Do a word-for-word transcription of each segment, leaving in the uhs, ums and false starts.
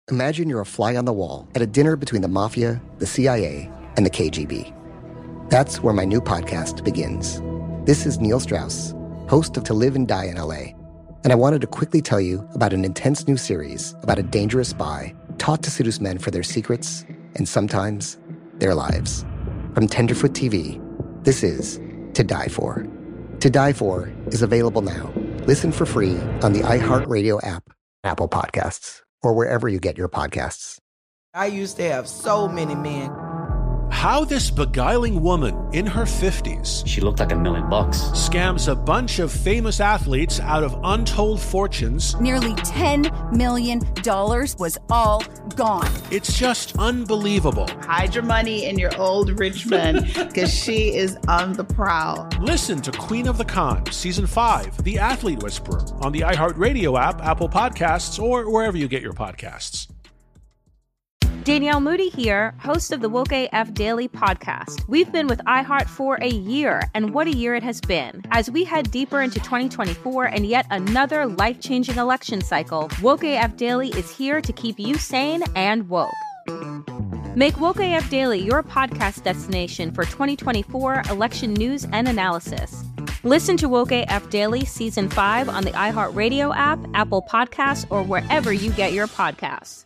Imagine you're a fly on the wall at a dinner between the mafia, the C I A, and the K G B. That's where my new podcast begins. This is Neil Strauss, host of To Live and Die in L A, and I wanted to quickly tell you about an intense new series about a dangerous spy taught to seduce men for their secrets and sometimes their lives. From Tenderfoot T V, this is To Die For. To Die For is available now. Listen for free on the iHeartRadio app, Apple Podcasts, or wherever you get your podcasts. I used to have so many men. How this beguiling woman in her fifties, she looked like a million bucks, scams a bunch of famous athletes out of untold fortunes. Nearly ten million dollars was all gone. It's just unbelievable. Hide your money in your old rich man, because she is on the prowl. Listen to Queen of the Con, Season five, The Athlete Whisperer, on the iHeartRadio app, Apple Podcasts, or wherever you get your podcasts. Danielle Moody here, host of the Woke A F Daily podcast. We've been with iHeart for a year, and what a year it has been. As we head deeper into twenty twenty-four and yet another life-changing election cycle, Woke A F Daily is here to keep you sane and woke. Make Woke A F Daily your podcast destination for twenty twenty-four election news and analysis. Listen to Woke A F Daily Season five on the iHeartRadio app, Apple Podcasts, or wherever you get your podcasts.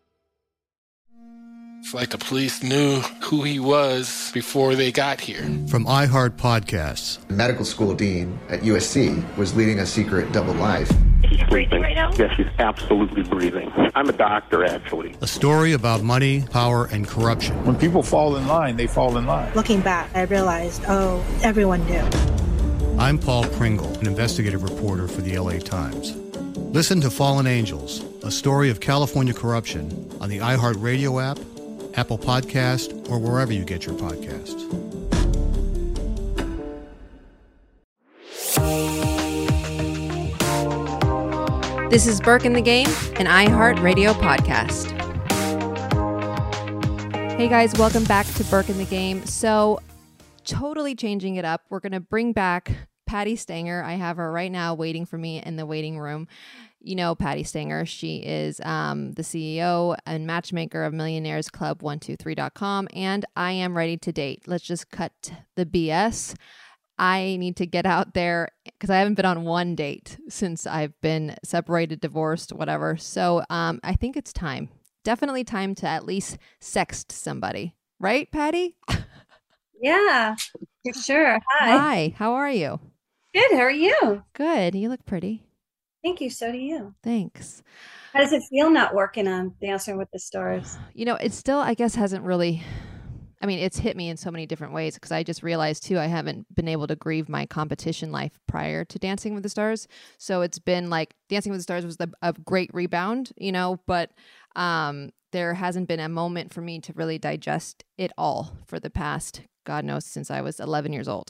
It's like the police knew who he was before they got here. From iHeart Podcasts. The medical school dean at U S C was leading a secret double life. He's breathing right now? Yes, he's absolutely breathing. I'm a doctor, actually. A story about money, power, and corruption. When people fall in line, they fall in line. Looking back, I realized, oh, everyone knew. I'm Paul Pringle, an investigative reporter for the L A Times. Listen to Fallen Angels, a story of California corruption on the iHeartRadio app, Apple Podcast, or wherever you get your podcasts. This is Burke in the Game, an iHeartRadio podcast. Hey guys, welcome back to Burke in the Game. So, totally changing it up. We're going to bring back Patti Stanger. I have her right now waiting for me in the waiting room. You know Patti Stanger. She is um, the C E O and matchmaker of Millionaires Club one two three dot com, and I am ready to date. Let's just cut the B S. I need to get out there because I haven't been on one date since I've been separated, divorced, whatever. So um, I think it's time. Definitely time to at least sext somebody. Right, Patti? Yeah, for sure. Hi. Hi. How are you? Good. How are you? Good. You look pretty. Thank you. So do you. Thanks. How does it feel not working on Dancing with the Stars? You know, it still, I guess, hasn't really, I mean, it's hit me in so many different ways because I just realized, too, I haven't been able to grieve my competition life prior to Dancing with the Stars. So it's been like Dancing with the Stars was the, a great rebound, you know, but um, there hasn't been a moment for me to really digest it all for the past, God knows, since I was eleven years old.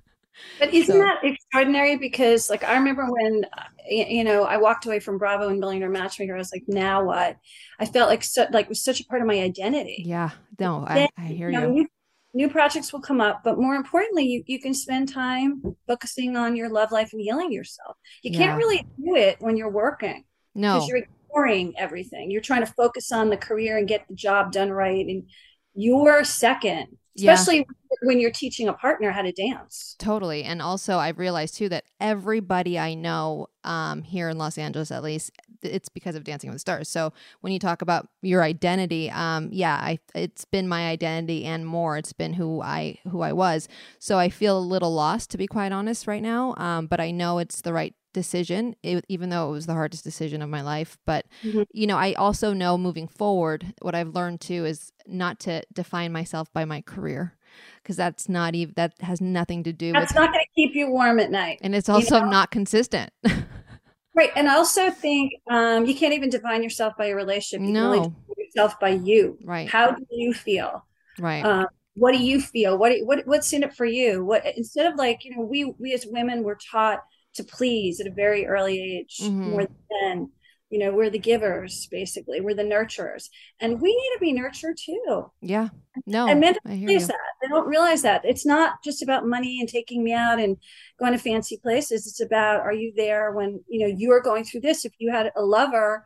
But isn't so, that extraordinary? Because like, I remember when, you know, I walked away from Bravo and Millionaire Matchmaker, I was like, now what? I felt like, so, like it was such a part of my identity. Yeah, no, then, I, I hear you. Know, you. New, new projects will come up, but more importantly, you, you can spend time focusing on your love life and healing yourself. You Yeah. can't really do it when you're working. No. Because you're ignoring everything. You're trying to focus on the career and get the job done right. And you're second. Especially yeah. when you're teaching a partner how to dance. Totally. And also I've realized too that everybody I know um, here in Los Angeles, at least, it's because of Dancing with the Stars. So when you talk about your identity, um, yeah, I, it's been my identity and more. It's been who I who I was. So I feel a little lost, to be quite honest, right now. Um, but I know it's the right decision, it, even though it was the hardest decision of my life. But, mm-hmm. you know, I also know moving forward, what I've learned too is not to define myself by my career, because that's not even, that has nothing to do that's with. That's not going to keep you warm at night. And it's also you know? not consistent. Right. And I also think um, you can't even define yourself by your relationship. You no. can only define yourself by you. Right. How do you feel? Right. Um, what do you feel? What, what what's in it for you? What instead of like, you know, we we as women were taught to please at a very early age, mm-hmm. more than men. You know, we're the givers, basically. We're the nurturers. And we need to be nurtured too. Yeah. No. And men don't realize that. They don't realize that. It's not just about money and taking me out and going to fancy places. It's about, are you there when, you know, you're going through this? If you had a lover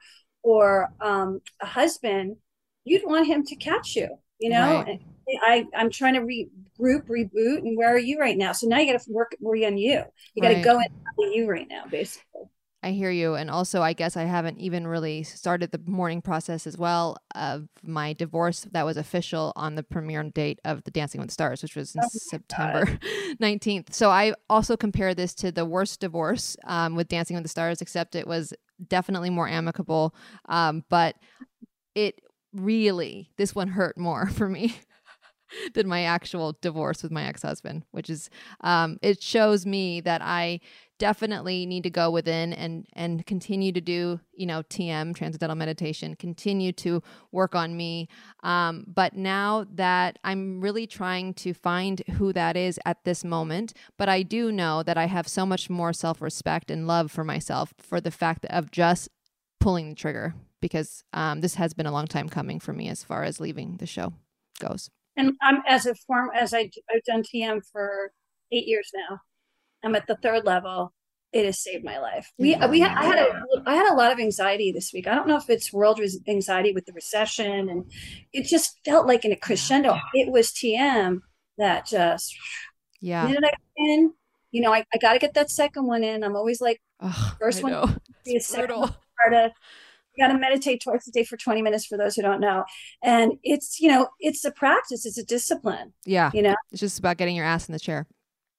or um, a husband, you'd want him to catch you, you know? Right. And I, I'm trying to regroup, reboot, and where are you right now? So now you got to work work on you. You got to Right. go into you right now, basically. I hear you. And also, I guess I haven't even really started the mourning process as well of my divorce that was official on the premiere date of the Dancing with the Stars, which was in Oh my September nineteenth. So I also compare this to the worst divorce um, with Dancing with the Stars, except it was definitely more amicable. Um, but it really, this one hurt more for me than my actual divorce with my ex-husband, which is, um, it shows me that I definitely need to go within and, and continue to do, you know, T M, transcendental meditation, continue to work on me. Um, but now that I'm really trying to find who that is at this moment, but I do know that I have so much more self-respect and love for myself for the fact of just pulling the trigger, because um, this has been a long time coming for me as far as leaving the show goes. And I'm as a form as I, I've done T M for eight years now. I'm at the third level. It has saved my life. We we I had a I had a lot of anxiety this week. I don't know if it's world anxiety with the recession, and it just felt like in a crescendo. It was T M that just yeah. Did I get in? You know, I, I got to get that second one in. I'm always like, Ugh, first I one, know. the It's second brutal. one, harder. You got to meditate twice a day for twenty minutes for those who don't know. And it's, you know, it's a practice. It's a discipline. Yeah. You know, it's just about getting your ass in the chair.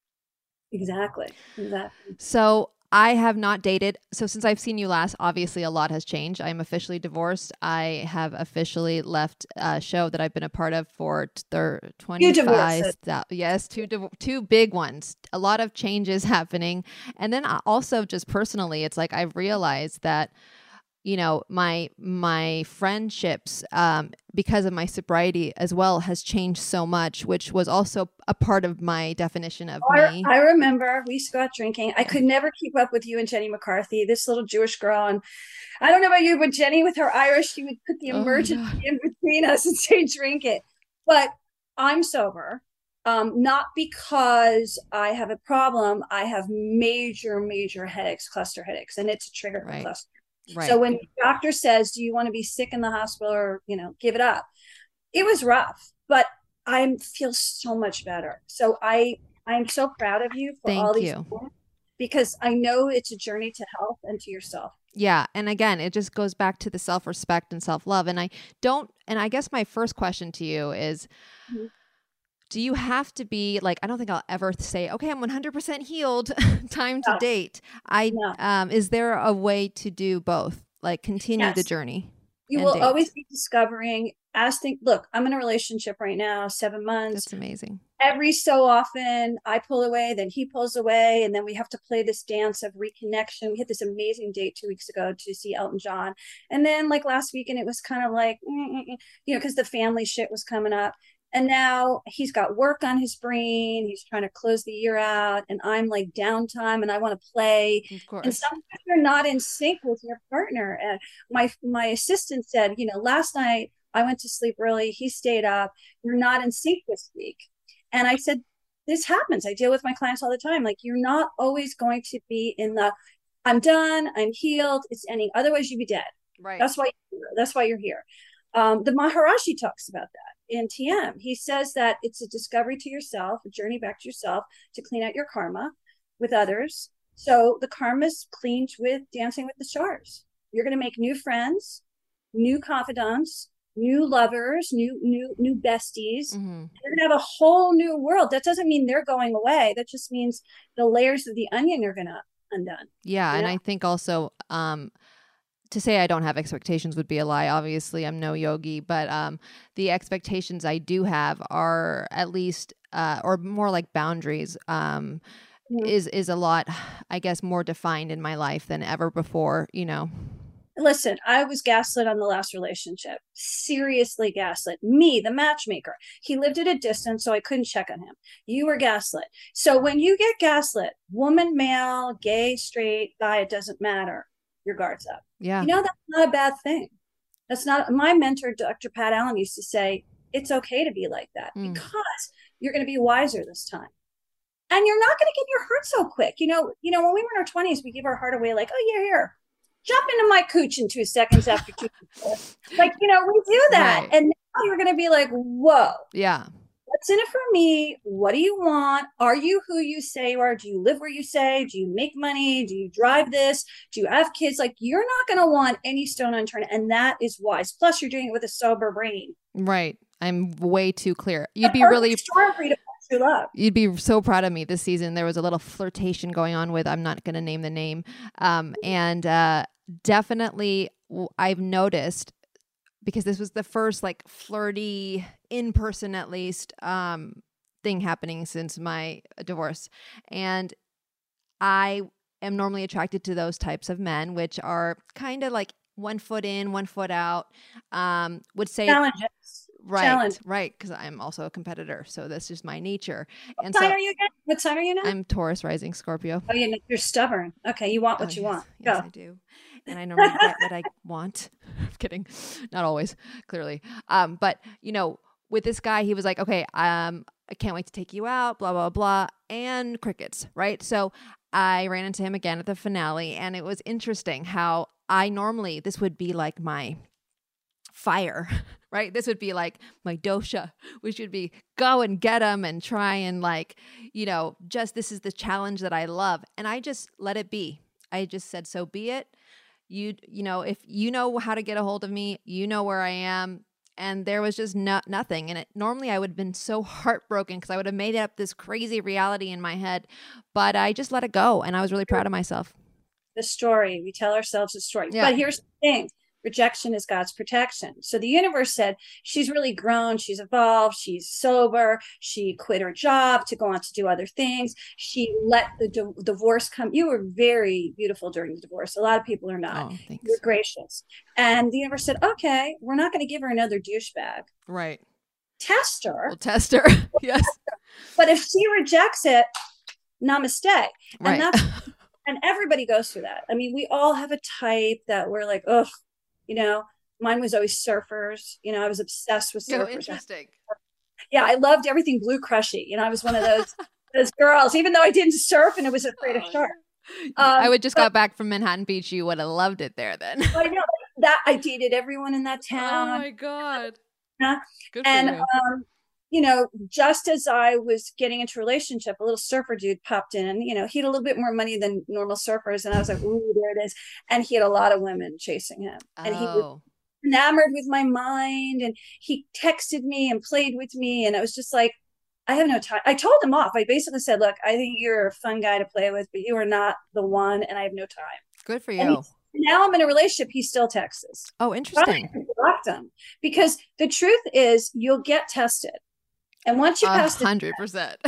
Exactly. Exactly. So I have not dated. So since I've seen you last, obviously a lot has changed. I'm officially divorced. I have officially left a show that I've been a part of for twenty-five. Yes, two div- two big ones. A lot of changes happening. And then also just personally, it's like I've realized that, you know, my my friendships, um, because of my sobriety as well, has changed so much, which was also a part of my definition of I, me. I remember we used to go out drinking. I could never keep up with you and Jenny McCarthy, this little Jewish girl. And I don't know about you, but Jenny with her Irish, she would put the Oh, emergency in between us and say, drink it. But I'm sober. Um, not because I have a problem. I have major, major headaches, cluster headaches, and it's a trigger for Right. cluster. Right. So when the doctor says, do you want to be sick in the hospital or, you know, give it up? It was rough, but I feel so much better. So I, I'm so proud of you for Thank all these you. things, because I know it's a journey to health and to yourself. Yeah. And again, it just goes back to the self-respect and self-love. And I don't, and I guess my first question to you is, mm-hmm. do you have to be like, I don't think I'll ever say, okay, I'm one hundred percent healed, time to No. date. I, No. um, is there a way to do both? Like continue Yes. the journey? You and will date? always be discovering, asking, look, I'm in a relationship right now, seven months. That's amazing. Every so often I pull away, then he pulls away. And then we have to play this dance of reconnection. We had this amazing date two weeks ago to see Elton John. And then like last weekend, it was kind of like, mm-mm-mm, you know, because the family shit was coming up. And now he's got work on his brain. He's trying to close the year out. And I'm like downtime and I want to play. Of course. And sometimes you're not in sync with your partner. And my, my assistant said, you know, last night I went to sleep early. He stayed up. You're not in sync this week. And I said, this happens. I deal with my clients all the time. Like, you're not always going to be in the, I'm done, I'm healed, it's ending. Otherwise you'd be dead. Right. That's why you're here. That's why you're here. Um, the Maharishi talks about that in T M. He says that it's a discovery to yourself, a journey back to yourself to clean out your karma with others. So the karma's cleaned with Dancing with the Stars. You're going to make new friends, new confidants, new lovers, new new new besties. Mm-hmm. You're gonna have a whole new world. That doesn't mean they're going away. That just means the layers of the onion are gonna undone. Yeah, you and know? I think also um, to say I don't have expectations would be a lie. Obviously, I'm no yogi, but um, the expectations I do have are at least, uh, or more like boundaries. Um, Mhm. is is a lot, I guess, more defined in my life than ever before. You know. Listen, I was gaslit on the last relationship. Seriously gaslit. Me, the matchmaker. He lived at a distance, so I couldn't check on him. You were gaslit. So when you get gaslit, woman, male, gay, straight, guy, it doesn't matter. Your guard's up. Yeah. You know, that's not a bad thing. That's not, my mentor, Doctor Pat Allen, used to say, it's okay to be like that Mm. because you're going to be wiser this time. And you're not going to give your heart so quick. You know, you know, when we were in our twenties, we give our heart away like, oh, yeah, here. jump into my cooch in two seconds after two. Like, you know, we do that. Right. And now you're going to be like, whoa. Yeah. What's in it for me? What do you want? Are you who you say you are? Do you live where you say? Do you make money? Do you drive this? Do you have kids? Like, you're not going to want any stone unturned. And that is wise. Plus, you're doing it with a sober brain. Right. I'm way too clear. You'd be really... You'd be so proud of me this season. There was a little flirtation going on with, I'm not going to name the name. Um, and uh, definitely I've noticed, because this was the first like flirty, in person at least, um, thing happening since my divorce. And I am normally attracted to those types of men, which are kind of like one foot in, one foot out. Um, would say challenges. Right, Challenge. right, because I'm also a competitor, so that's just my nature. What and sign so, are you again? What sign are you now? I'm Taurus rising Scorpio. Oh, yeah, you're stubborn. Okay, you want what oh, you yes, want. Yes, Go. I do. And I normally get what I want. I'm kidding. Not always, clearly. Um, but, you know, with this guy, he was like, okay, um, I can't wait to take you out, blah, blah, blah, and crickets, right? So I ran into him again at the finale, and it was interesting how I normally, this would be like my fire, right? This would be like my dosha. We should be go and get them and try and like, you know, just this is the challenge that I love. And I just let it be. I just said, so be it. You, you know, if you know how to get a hold of me, you know where I am. And there was just no, nothing. And it, normally I would have been so heartbroken because I would have made up this crazy reality in my head, but I just let it go. And I was really proud of myself. The story, we tell ourselves a story. Yeah. But here's the thing. Rejection is God's protection. So the universe said, she's really grown. She's evolved. She's sober. She quit her job to go on to do other things. She let the di- divorce come. You were very beautiful during the divorce. A lot of people are not. Oh, thanks. You're gracious. And the universe said, okay, we're not going to give her another douchebag. Right. Test her. We'll test her. Yes. But if she rejects it, namaste. And Right. that's, and everybody goes through that. I mean, we all have a type that we're like, ugh. You know, mine was always surfers. You know, I was obsessed with surfers. Oh, interesting. Yeah, I loved everything blue crushy. You know, I was one of those those girls, even though I didn't surf and I was afraid of sharks. Um, I would just but, got back from Manhattan Beach. You would have loved it there then. I know that I dated everyone in that town. Oh my God. Yeah. Good for and you. um, you know, just as I was getting into a relationship, a little surfer dude popped in. You know, he had a little bit more money than normal surfers. And I was like, ooh, there it is. And he had a lot of women chasing him. And Oh. he was enamored with my mind. And he texted me and played with me. And I was just like, I have no time. I told him off. I basically said, look, I think you're a fun guy to play with, but you are not the one. And I have no time. Good for And you. he, now I'm in a relationship. He still texts. Oh, interesting. I blocked him because the truth is you'll get tested. And once you A pass the hundred percent.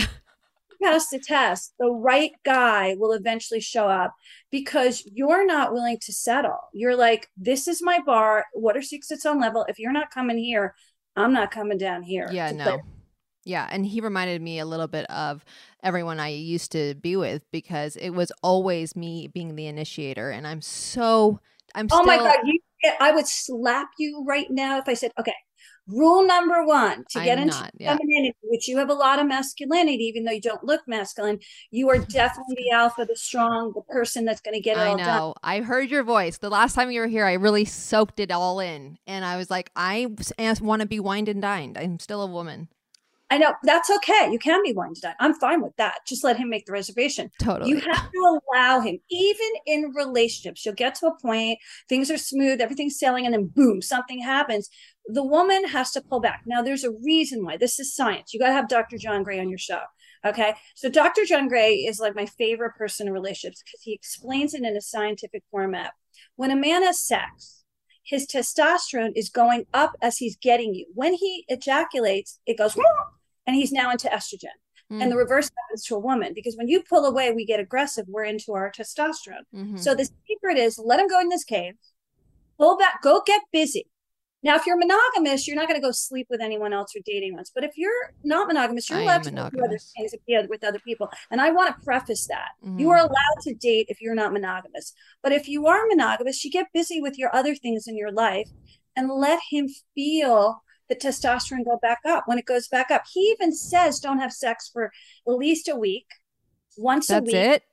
pass the test, the right guy will eventually show up because you're not willing to settle. You're like, this is my bar. Water seeks its own level. If you're not coming here, I'm not coming down here. Yeah, to no. play. Yeah, and he reminded me a little bit of everyone I used to be with because it was always me being the initiator, and I'm so I'm. Oh still... my God! You, I would slap you right now if I said, "Okay, rule number one to get I'm into not, yeah. femininity, which you have a lot of masculinity, even though you don't look masculine. You are definitely the alpha, the strong, the person that's going to get it I all know. done." I heard your voice the last time you were here. I really soaked it all in, and I was like, I want to be wined and dined. I'm still a woman. I know that's okay. You can be wined and dined. I'm fine with that. Just let him make the reservation. Totally. You have to allow him, even in relationships, you'll get to a point, things are smooth, everything's sailing, and then boom, something happens. The woman has to pull back. Now, there's a reason why. This is science. You got to have Doctor John Gray on your show. Okay. So Doctor John Gray is like my favorite person in relationships because he explains it in a scientific format. When a man has sex, his testosterone is going up as he's getting you. When he ejaculates, it goes, and he's now into estrogen. Mm. And the reverse happens to a woman because when you pull away, we get aggressive. We're into our testosterone. Mm-hmm. So the secret is let him go in this cave, pull back, go get busy. Now, if you're monogamous, you're not going to go sleep with anyone else or dating once. But if you're not monogamous, you're I allowed to do other things with other people. And I want to preface that. Mm-hmm. You are allowed to date if you're not monogamous. But if you are monogamous, you get busy with your other things in your life and let him feel the testosterone go back up. When it goes back up, he even says don't have sex for at least a week, once That's a week. it?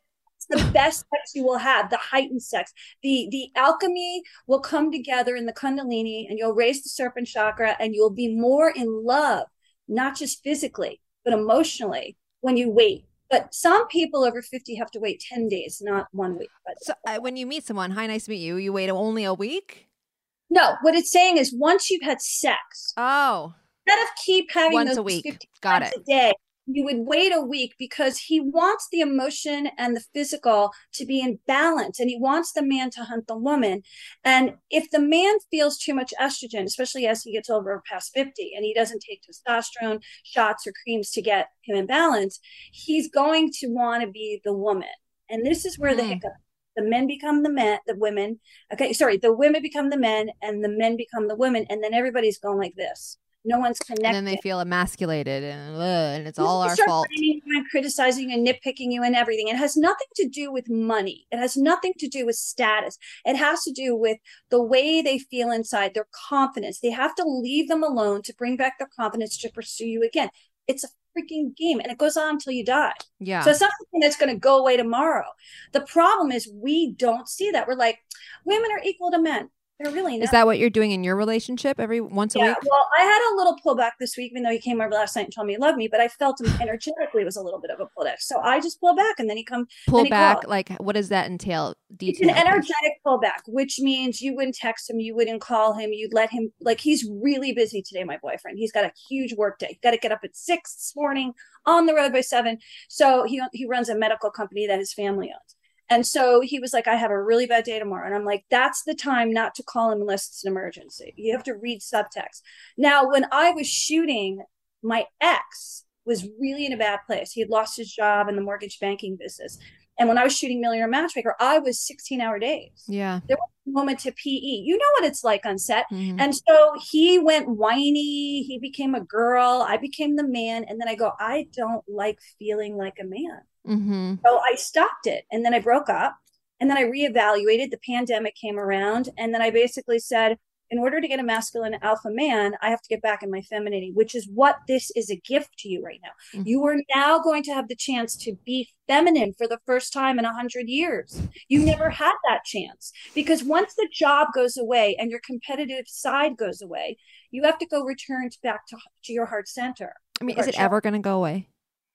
the best sex you will have, the heightened sex. The the alchemy will come together in the Kundalini, and you'll raise the serpent chakra, and you'll be more in love, not just physically, but emotionally when you wait. But some people over fifty have to wait ten days, not one week. So uh, when you meet someone, hi, nice to meet you, you wait only a week? No, what it's saying is once you've had sex. Oh. Instead of keep having once those a week. fifty Got times it. a day, you would wait a week because he wants the emotion and the physical to be in balance, and he wants the man to hunt the woman. And if the man feels too much estrogen, especially as he gets over past fifty and he doesn't take testosterone shots or creams to get him in balance, he's going to want to be the woman. And this is where mm. the hiccup. The men become the men, the women. Okay, sorry, the women become the men and the men become the women. And then everybody's going like this. No one's connected. And then they feel emasculated and, uh, and it's all you our start fault. You and criticizing and nitpicking you and everything. It has nothing to do with money. It has nothing to do with status. It has to do with the way they feel inside, their confidence. They have to leave them alone to bring back their confidence to pursue you again. It's a freaking game, and it goes on until you die. Yeah. So it's not something that's going to go away tomorrow. The problem is we don't see that. We're like, women are equal to men. They're really not. Is that what you're doing in your relationship every once a yeah, week? Well, I had a little pullback this week, even though he came over last night and told me he loved me, but I felt him energetically was a little bit of a pullback. So I just pull back, and then he come pull then he back. called. Like, what does that entail? It's an energetic pullback, which means you wouldn't text him, you wouldn't call him, you'd let him, like, he's really busy today, my boyfriend. He's got a huge work day. He's got to get up at six this morning, on the road by seven. So he he runs a medical company that his family owns. And so he was like, I have a really bad day tomorrow. And I'm like, that's the time not to call him unless it's an emergency. You have to read subtext. Now, when I was shooting, my ex was really in a bad place. He had lost his job in the mortgage banking business. And when I was shooting Millionaire Matchmaker, I was sixteen hour days. Yeah. There was a moment to P E. You know what it's like on set. Mm-hmm. And so he went whiny. He became a girl. I became the man. And then I go, I don't like feeling like a man. Mm-hmm. So I stopped it, and then I broke up, and then I reevaluated. The pandemic came around, and then I basically said, in order to get a masculine alpha man, I have to get back in my femininity, which is what this is a gift to you right now. Mm-hmm. You are now going to have the chance to be feminine for the first time in a hundred years. You never had that chance, because once the job goes away and your competitive side goes away, you have to go return to back to, to your heart center. I mean, is it ever going to go away?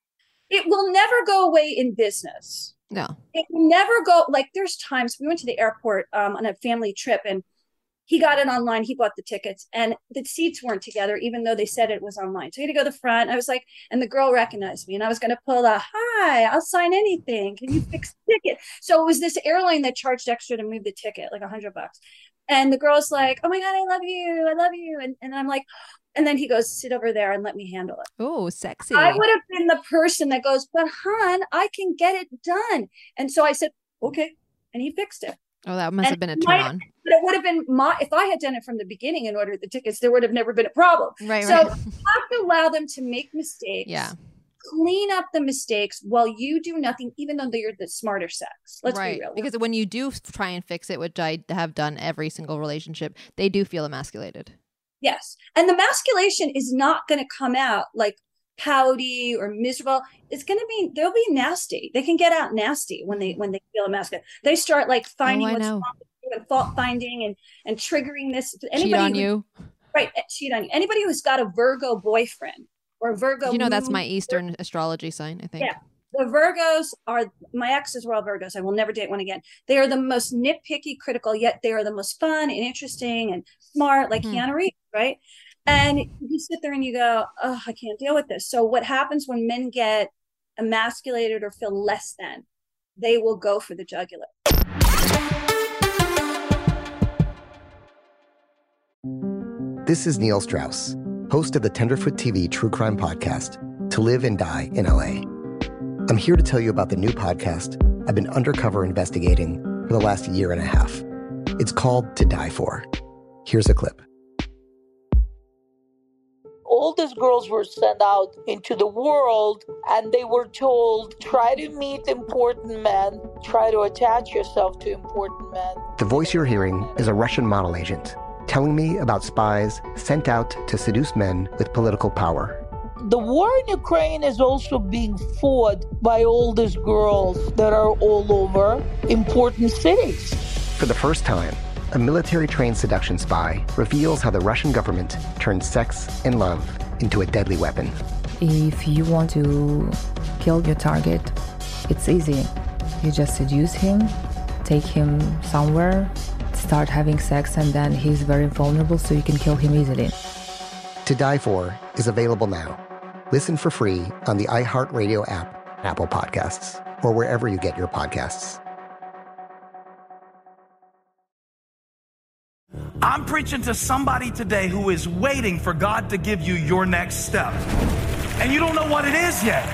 It will never go away in business. No. It will never go. Like, there's times we went to the airport um, on a family trip, and he got it online. He bought the tickets, and the seats weren't together, even though they said it was online. So he had to go to the front. I was like, and the girl recognized me, and I was going to pull a, hi, I'll sign anything. Can you fix the ticket? So it was this airline that charged extra to move the ticket, like a hundred bucks. And the girl's like, oh my God, I love you. I love you. And, and I'm like, and then he goes, sit over there and let me handle it. Oh, sexy. I would have been the person that goes, but hon, I can get it done. And so I said, okay. And he fixed it. Oh, that must and have been a turn on. But it would have been my, if I had done it from the beginning and ordered the tickets, there would have never been a problem. Right, so right. you have to allow them to make mistakes. Yeah. Clean up the mistakes while you do nothing, even though you're the smarter sex. Let's right. be real. Because when you do try and fix it, which I have done every single relationship, they do feel emasculated. Yes. And the masculation is not going to come out like pouty or miserable. It's going to be, they'll be nasty. They can get out nasty when they, when they feel emasculated. They start like finding oh, what's know. wrong with you and fault finding and, and triggering this. Anybody cheat on who, you. Right. Cheat on you. Anybody who's got a Virgo boyfriend or Virgo. You know, that's moon, my Eastern astrology sign, I think. Yeah. The Virgos are, my exes were all Virgos. I will never date one again. They are the most nitpicky, critical, yet they are the most fun and interesting and smart, like hmm. Keanu Reeves, right? And you sit there and you go, oh, I can't deal with this. So what happens when men get emasculated or feel less than? They will go for the jugular. This is Neil Strauss, host of the Tenderfoot T V true crime podcast, To Live and Die in L A. I'm here to tell you about the new podcast I've been undercover investigating for the last year and a half. It's called To Die For. Here's a clip. All these girls were sent out into the world and they were told, try to meet important men, try to attach yourself to important men. The voice you're hearing is a Russian model agent telling me about spies sent out to seduce men with political power. the war in Ukraine is also being fought by all these girls that are all over important cities. For the first time, a military-trained seduction spy reveals how the Russian government turned sex and love into a deadly weapon. If you want to kill your target, it's easy. You just seduce him, take him somewhere, start having sex, and then he's very vulnerable, so you can kill him easily. To Die For is available now. Listen for free on the iHeartRadio app, Apple Podcasts, or wherever you get your podcasts. I'm preaching to somebody today who is waiting for God to give you your next step. And you don't know what it is yet.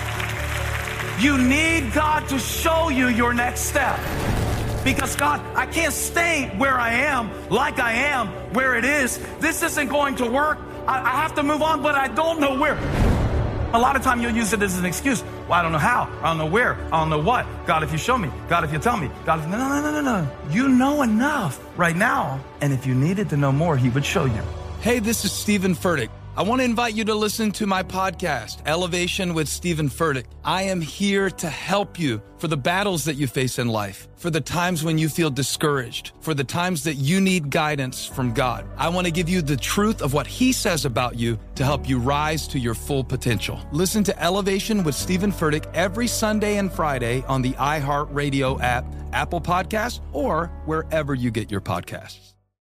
You need God to show you your next step. Because God, I can't stay where I am, like I am, where it is. This isn't going to work. I, I have to move on, but I don't know where. A lot of time you'll use it as an excuse. Well, I don't know how. I don't know where. I don't know what. God, if you show me. God, if you tell me. God, if... No, no, no, no, no. You know enough right now. And if you needed to know more, he would show you. Hey, this is Stephen Furtick. I want to invite you to listen to my podcast, Elevation with Stephen Furtick. I am here to help you for the battles that you face in life, for the times when you feel discouraged, for the times that you need guidance from God. I want to give you the truth of what he says about you to help you rise to your full potential. Listen to Elevation with Stephen Furtick every Sunday and Friday on the iHeartRadio app, Apple Podcasts, or wherever you get your podcasts.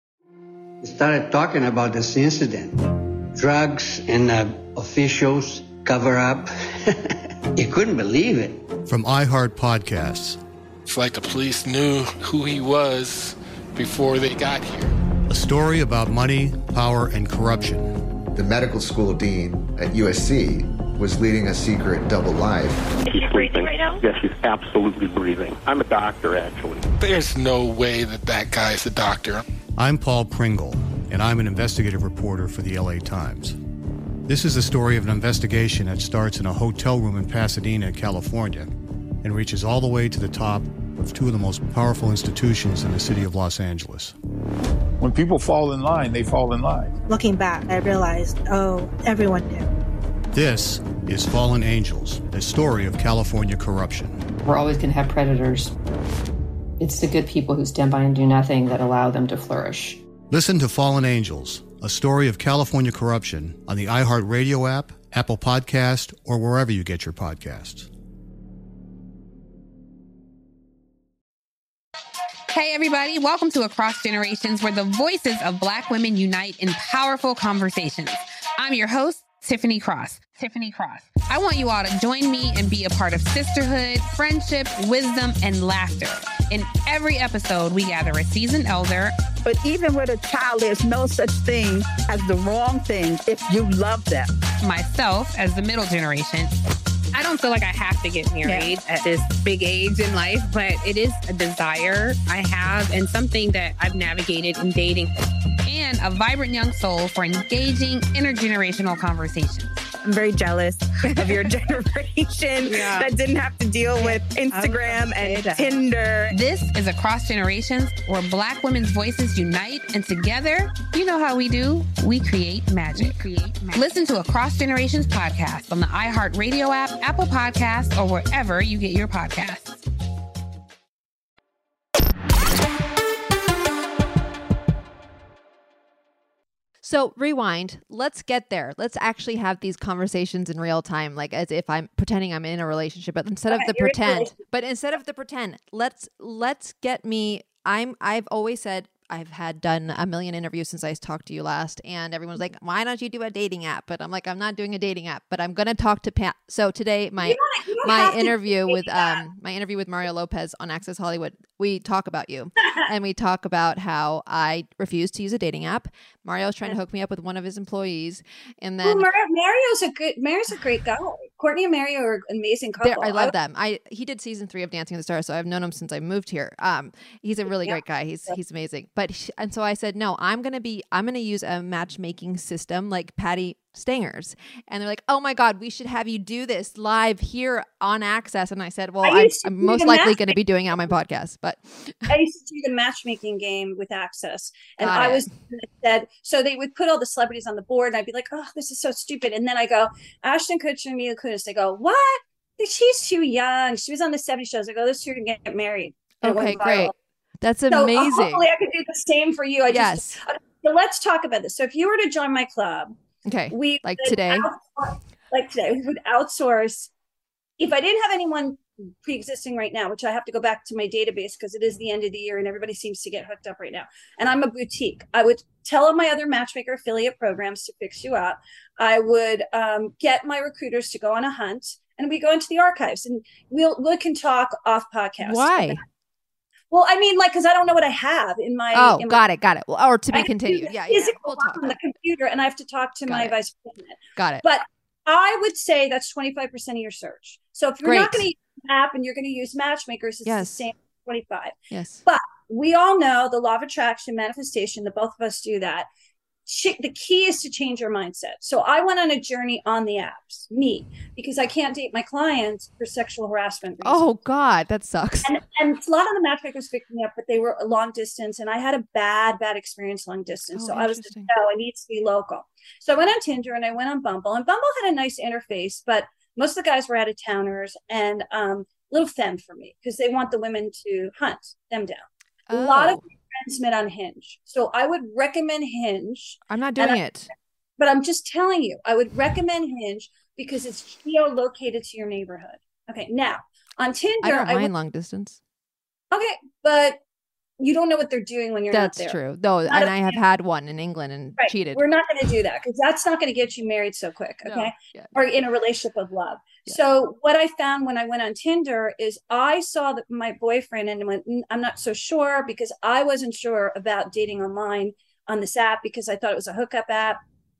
We started talking about this incident. Drugs and uh, officials cover up. You couldn't believe it. From iHeart Podcasts. It's like the police knew who he was before they got here. A story about money, power, and corruption. The medical school dean at U S C was leading a secret double life. Is she breathing right now? Yes, she's absolutely breathing. I'm a doctor, actually. There's no way that that guy's a doctor. I'm Paul Pringle, and I'm an investigative reporter for the L A Times. This is the story of an investigation that starts in a hotel room in Pasadena, California, and reaches all the way to the top of two of the most powerful institutions in the city of Los Angeles. When people fall in line, they fall in line. Looking back, I realized, oh, everyone knew. This is Fallen Angels, a story of California corruption. We're always going to have predators. It's the good people who stand by and do nothing that allow them to flourish. Listen to Fallen Angels, a story of California corruption on the iHeartRadio app, Apple Podcast, or wherever you get your podcasts. Hey, everybody. Welcome to Across Generations, where the voices of Black women unite in powerful conversations. I'm your host, Tiffany Cross. Tiffany Cross. I want you all to join me and be a part of sisterhood, friendship, wisdom, and laughter. In every episode, we gather a seasoned elder. But even with a child, there's no such thing as the wrong thing if you love them. Myself as the middle generation. I don't feel like I have to get married yeah. at this big age in life, but it is a desire I have and something that I've navigated in dating. And a vibrant young soul for engaging intergenerational conversations. I'm very jealous of your generation yeah. that didn't have to deal with Instagram and Tinder. This is Across Generations, where Black women's voices unite, and together, you know how we do, we create magic. We create magic. Listen to Across Generations podcast on the iHeartRadio app, Apple Podcasts, or wherever you get your podcasts. So rewind. Let's get there. Let's actually have these conversations in real time, like as if I'm pretending I'm in a relationship. But instead of the pretend, but instead of the pretend, let's let's get me. I'm. I've always said I've had done a million interviews since I talked to you last, and everyone's like, "Why don't you do a dating app?" But I'm like, I'm not doing a dating app, but I'm gonna talk to Pat. So today, my you don't, you don't my interview with um my interview with Mario Lopez on Access Hollywood, we talk about you, and we talk about how I refused to use a dating app. Mario's trying to hook me up with one of his employees, and then well, Mar- Mario's a good Mario's a great guy. Courtney and Mary are an amazing couple. They're, I love them. I he did season three of Dancing with the Stars, so I've known him since I moved here. Um, he's a really yeah. great guy. He's he's amazing. But he, and so I said, no, I'm gonna be I'm gonna use a matchmaking system like Patty Stanger's, and they're like, oh my God, we should have you do this live here on Access. And I said, well, I I'm most likely going to be doing it on my podcast. But I used to do the matchmaking game with Access, and Got I it. was said so they would put all the celebrities on the board, and I'd be like, oh, this is so stupid. And then I go, Ashton Kutcher and Mila Kunis. They go, what? She's too young. She was on the seventies shows. I go, this year to get married. And okay, great. That's so, amazing. Uh, hopefully, I could do the same for you. I yes. Just, uh, so let's talk about this. So if you were to join my club. Okay. We like today, outsource, like today, we would outsource. If I didn't have anyone pre-existing right now, which I have to go back to my database because it is the end of the year and everybody seems to get hooked up right now. And I'm a boutique. I would tell all my other matchmaker affiliate programs to fix you up. I would um, get my recruiters to go on a hunt, and we go into the archives, and we'll we can talk off podcast. Why? Well, I mean, like, because I don't know what I have in my. Oh, in got my, it, got it. Well, or to be continued. Yeah, yeah. We'll talk on the computer, and I have to talk to got my it. vice president. Got it. But I would say that's twenty-five percent of your search. So if you're Great. not going to use an app and you're going to use matchmakers, it's yes. the same twenty-five. Yes. But we all know the law of attraction, manifestation, that both of us do that. The key is to change your mindset. So I went on a journey on the apps, me, because I can't date my clients for sexual harassment reasons. Oh God, that sucks. And, and a lot of the matchmakers picked me up, but they were a long distance, and I had a bad, bad experience long distance. Oh, so I was like, no, it needs to be local. So I went on Tinder and I went on Bumble, and Bumble had a nice interface, but most of the guys were out of towners and um, a little femme for me because they want the women to hunt them down. A oh. lot of friends met on Hinge. So I would recommend Hinge. I'm not doing I, it. But I'm just telling you, I would recommend Hinge because it's geo-located to your neighborhood. Okay, now on Tinder. I don't mind I would, long distance. Okay, but you don't know what they're doing when you're that's not there. That's true. Though, not and I have had one in England and right. cheated. We're not going to do that because that's not going to get you married so quick, okay? No. Yeah. Or in a relationship of love. Yeah. So what I found when I went on Tinder is I saw that my boyfriend and went, I'm not so sure because I wasn't sure about dating online on this app because I thought it was a hookup app.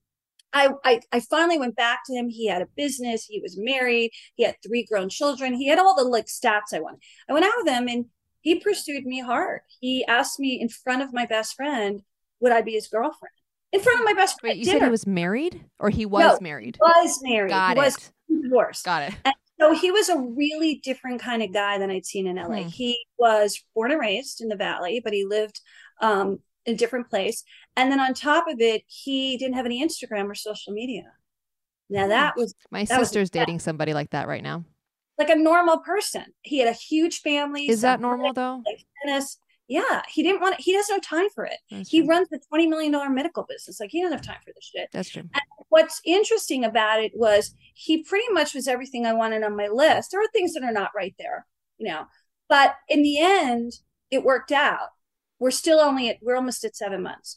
I, I, I finally went back to him. He had a business. He was married. He had three grown children. He had all the like stats I wanted. I went out with him and he pursued me hard. He asked me in front of my best friend, would I be his girlfriend? In front of my best friend. Wait, you dinner. said he was married or he was no, married? was married. Got he it. was divorced. Got it. And so he was a really different kind of guy than I'd seen in L A. Hmm. He was born and raised in the Valley, but he lived um, in a different place. And then on top of it, he didn't have any Instagram or social media. Now that was my that sister's was dating somebody like that right now. Like a normal person. He had a huge family. Is that normal though? Like tennis. Yeah. He didn't want it. He has no time for it. That's he true. runs the twenty million dollars medical business. Like he doesn't have time for this shit. That's true. And what's interesting about it was he pretty much was everything I wanted on my list. There are things that are not right there, you know, but in the end, it worked out. We're still only at, we're almost at seven months.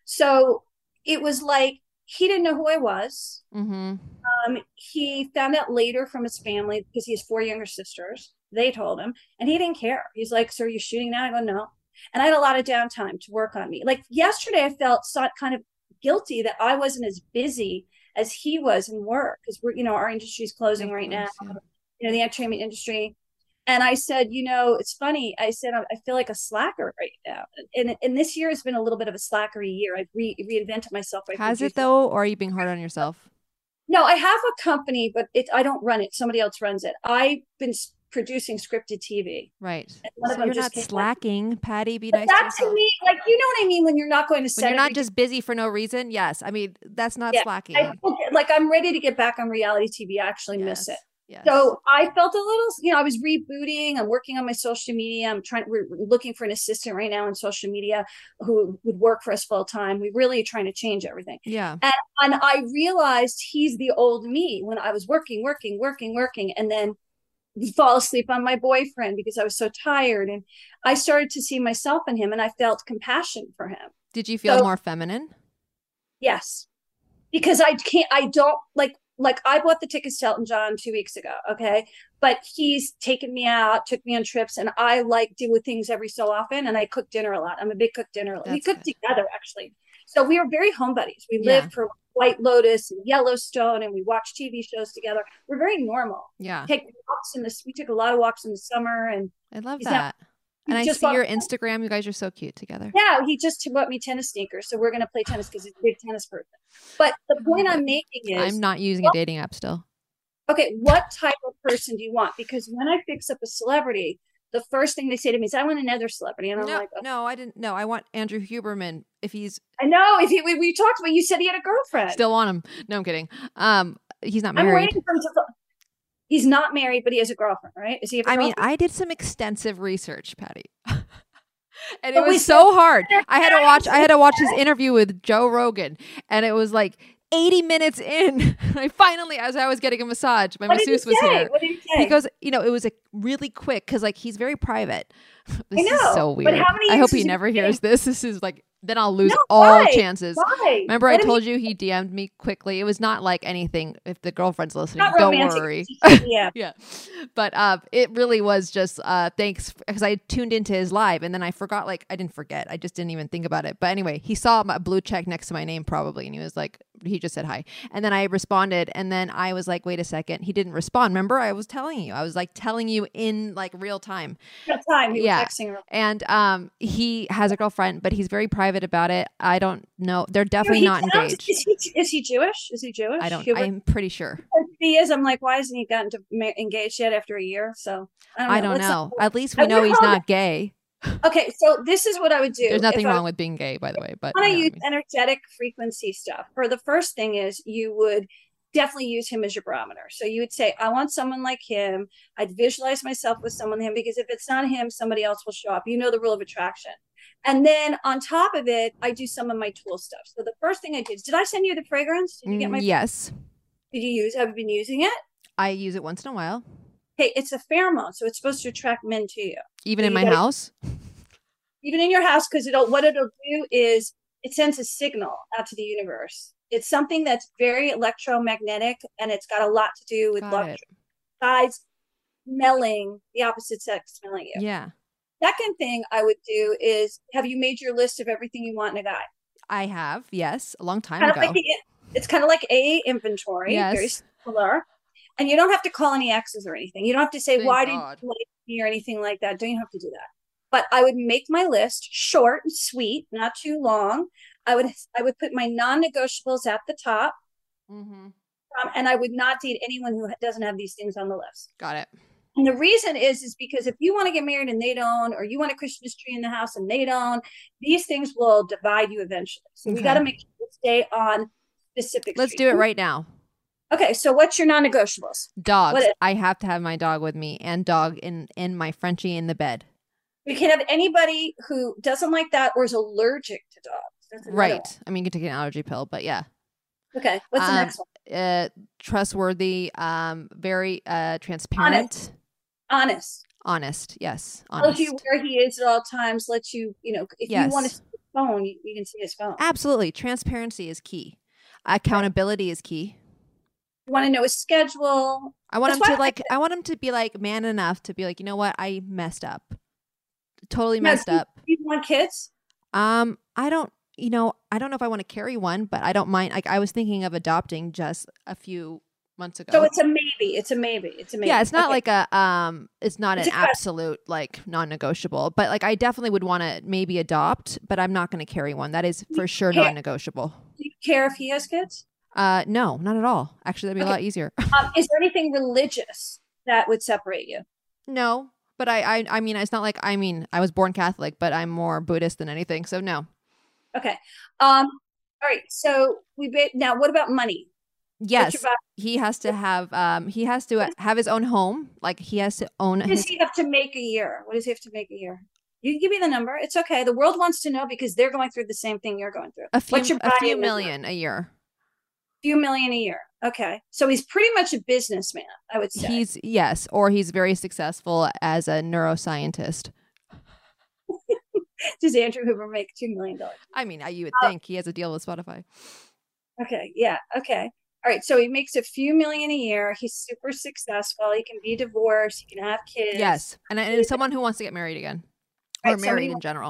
So it was like, he didn't know who I was. Mm-hmm. Um, he found out later from his family because he has four younger sisters. They told him, and he didn't care. He's like, "So are you shooting now?" I go, "No." And I had a lot of downtime to work on me. Like yesterday, I felt so, kind of guilty that I wasn't as busy as he was in work because we're, you know, our industry is closing right now. Yeah. You know, the entertainment industry. And I said, you know, it's funny. I said, I feel like a slacker right now. And, and this year has been a little bit of a slackery year. I've re- reinvented myself. By Has it though? Or are you being hard on yourself? No, I have a company, but it, I don't run it. Somebody else runs it. I've been producing scripted T V. Right. So you're not slacking, like, Patty. Be nice that to yourself. To me, like, you know what I mean? When you're not going to set When you're not just busy for no reason. Yes. I mean, that's not yeah, slacking. I, like I'm ready to get back on reality T V. I actually yes. miss it. Yes. So I felt a little, you know, I was rebooting. I'm working on my social media. I'm trying, we're looking for an assistant right now in social media who would work for us full time. We're really trying to change everything. Yeah. And, and I realized he's the old me when I was working, working, working, working, and then fall asleep on my boyfriend because I was so tired. And I started to see myself in him and I felt compassion for him. Did you feel so, more feminine? Yes. Because I can't, I don't like, Like I bought the tickets to Elton John two weeks ago. Okay. But he's taken me out, took me on trips, and I like do with things every so often. And I cook dinner a lot. I'm a big cook dinner. That's we cooked good. together actually. So we were very home buddies. We yeah. lived for White Lotus and Yellowstone, and we watch T V shows together. We're very normal. Yeah. Take walks in this. We took a lot of walks in the summer, and I love he's that. Not, and I just see bought, your Instagram. You guys are so cute together. Yeah, he just bought me tennis sneakers, so we're gonna play tennis because he's a big tennis person. But the point I'm making is, I'm not using well, a dating app still. Okay, what type of person do you want? Because when I fix up a celebrity, the first thing they say to me is, "I want another celebrity," and I'm no, like, oh. "No, I didn't. No, I want Andrew Huberman. If he's, I know. If he, we, we talked about, you said he had a girlfriend. Still want him? No, I'm kidding. Um, he's not I'm married. waiting for him to. He's not married, but he has a girlfriend, right? Is he? Have a I girlfriend? mean, I did some extensive research, Patty. And it was so hard. I had to watch. I had to watch his interview with Joe Rogan, and it was like eighty minutes in. I finally, as I was getting a massage, my what masseuse did he was say? here. What did he say? He goes, you know, it was a really quick because like he's very private. This I know, is so weird. But how many I hope years he is never he hears this. This is like then I'll lose No, all why? chances. Why? Remember, Let I him- told you he D M'd me quickly. It was not like anything. If the girlfriend's listening, Not don't romantic. worry. Yeah. Yeah. But uh, it really was just uh, thanks because I tuned into his live and then I forgot, like, I didn't forget. I just didn't even think about it. But anyway, he saw my blue check next to my name probably. And he was like, he just said hi. And then I responded. And then I was like, wait a second. He didn't respond. Remember, I was telling you. I was like telling you in like real time. Real time. He Yeah. was texting her. And um, he has a girlfriend, but he's very private about it. I don't know. They're definitely He not sounds- engaged. Is he, is he Jewish? Is he Jewish? I don't, Hubert? I'm pretty sure. If he is, I'm like, why hasn't he gotten to ma- engaged yet after a year? So I don't know. I don't Let's know. not- At least we I know would he's hold- not gay. Okay, so this is what I would do. There's nothing if wrong I with being gay, by the way. But want you to know use what I mean. energetic frequency stuff. For the first thing is you would definitely use him as your barometer. So you would say, I want someone like him. I'd visualize myself with someone like him because if it's not him, somebody else will show up. You know the rule of attraction. And then on top of it, I do some of my tool stuff. So the first thing I did, did I send you the fragrance? Did you get my? Mm, yes, Did you use? Have you been using it? I use it once in a while, Hey, it's a pheromone, so it's supposed to attract men to you. even So in you my gotta- house. Even in your house, because it'll what it'll do is it sends a signal out to the universe. It's something that's very electromagnetic, and it's got a lot to do with Got love, it. sides smelling the opposite sex smelling you. Yeah, Second thing I would do is, have you made your list of everything you want in a guy? I have. Yes, a long time Kind of ago. like the, it's kind of like a inventory, Yes. very similar. And you don't have to call any exes or anything. You don't have to say, Thank why God. did you like me or anything like that. Don't you have to do that? But I would make my list short and sweet, not too long. I would I would put my non-negotiables at the top, Mm-hmm. um, and I would not date anyone who doesn't have these things on the list. Got it. And the reason is is because if you want to get married and they don't, or you want a Christmas tree in the house and they don't, these things will divide you eventually. So we Okay. got to make sure we stay on specific. Let's street. do it right now. Okay, so what's your non-negotiables? Dogs. What is- I have to have my dog with me, and dog in in my Frenchie in the bed. We can have anybody who doesn't like that or is allergic to dogs. That's another Right. one. I mean, you can take an allergy pill, but yeah. Okay, what's the Um, next one? Uh, trustworthy. Um, very uh transparent. Honest. Honest. Honest. Yes. Tells Honest. you where he is at all times. Lets you, you know, if Yes. you want to see his phone, you, you can see his phone. Absolutely. Transparency is key. Accountability is key. You want to know his schedule. I want That's him why to I like I want him to be like man enough to be like, you know what? I messed up. Totally Now, messed do you- up. Do you want kids? Um, I don't, you know, I don't know if I want to carry one, but I don't mind. Like I was thinking of adopting just a few months ago. So it's a maybe. It's a maybe. It's a maybe. Yeah, it's not Okay. like a um it's not It's an a question. absolute like non-negotiable, but like I definitely would want to maybe adopt, but I'm not going to carry one. That is for sure care- non-negotiable. Do you care if he has kids? Uh no, not at all. Actually, that'd be a Okay. lot easier. Um, is there anything religious that would separate you? No, but I, I I mean it's not like I mean I was born Catholic, but I'm more Buddhist than anything. So no. Okay. Um. All right. So we ba- now. What about money? Yes. your vibe? He has to have um he has to have his own home. Like he has to own What does his he have to make a year? What does he have to make a year? You can give me the number. It's okay. The world wants to know because they're going through the same thing you're going through. a few What's your a few buy-in number? million a year. Few million a year. Okay. So he's pretty much a businessman, I would say. He's yes, or he's very successful as a neuroscientist. Does Andrew Hoover make two million dollars? I mean, I- you would Uh, think he has a deal with Spotify. Okay. Yeah. Okay. All right. So he makes a few million a year. He's super successful. He can be divorced. He can have kids. Yes, and, and someone who wants to get married again, or Right, somebody married in wants- general.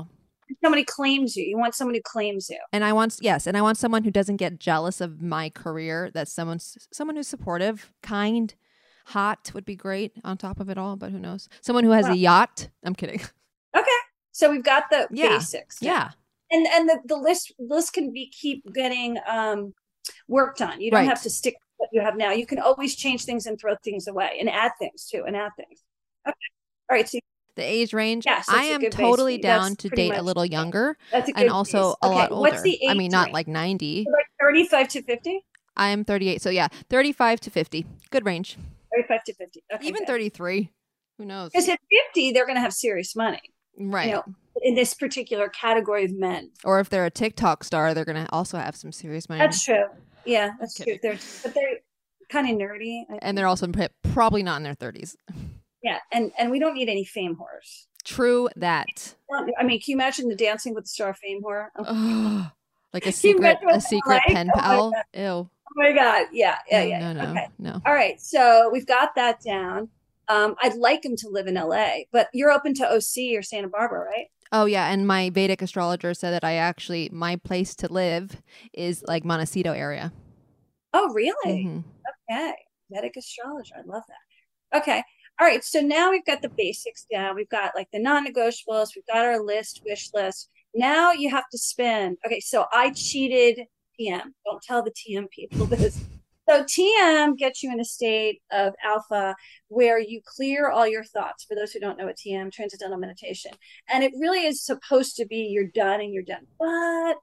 Somebody claims you. You want someone who claims you. And I want, yes, and I want someone who doesn't get jealous of my career. That's someone, someone who's supportive, kind, hot would be great on top of it all, but who knows? Someone who has Well, a yacht. I'm kidding. Okay. So we've got the Yeah. basics. now. Yeah. And and the, the list list can be keep getting um worked on. You don't Right. have to stick with what you have now. You can always change things and throw things away and add things too and add things. Okay. All right. So The age range. Yes, I that's a am good base. totally down That's to pretty date a much- little younger that's a good and also base. a Okay, lot older. what's the I age mean, not range? like ninety. So like thirty-five to fifty? I am thirty-eight. So yeah, thirty-five to fifty. Good range. thirty-five to fifty. Okay, Even thirty-three. Who knows? Because at fifty, they're going to have serious money. Right. You know, in this particular category of men. Or if they're a TikTok star, they're going to also have some serious money. That's true. Yeah, that's true. They're but they're kind of nerdy. I And they're also p- probably not in their thirties. Yeah, and and we don't need any fame whores. True that. I mean, can you imagine the Dancing with the Star fame whore? Oh, Like a Can you secret, imagine what a it's secret like? pen Oh my pal. God. Ew. oh my God. Yeah, yeah, No, yeah. no, no, okay. no. All right. So we've got that down. Um, I'd like him to live in L A, but you're open to O C or Santa Barbara, right? Oh yeah, and my Vedic astrologer said that I actually my place to live is like Montecito area. Oh, really? Mhm. Okay. Vedic astrologer. I love that. Okay. All right. So now we've got the basics down. We've got like the non-negotiables. We've got our list, wish list. Now you have to spend. Okay. So I cheated T M. Don't tell the T M people this. So T M gets you in a state of alpha where you clear all your thoughts. For those who don't know what T M, transcendental meditation. And it really is supposed to be you're done and you're done. But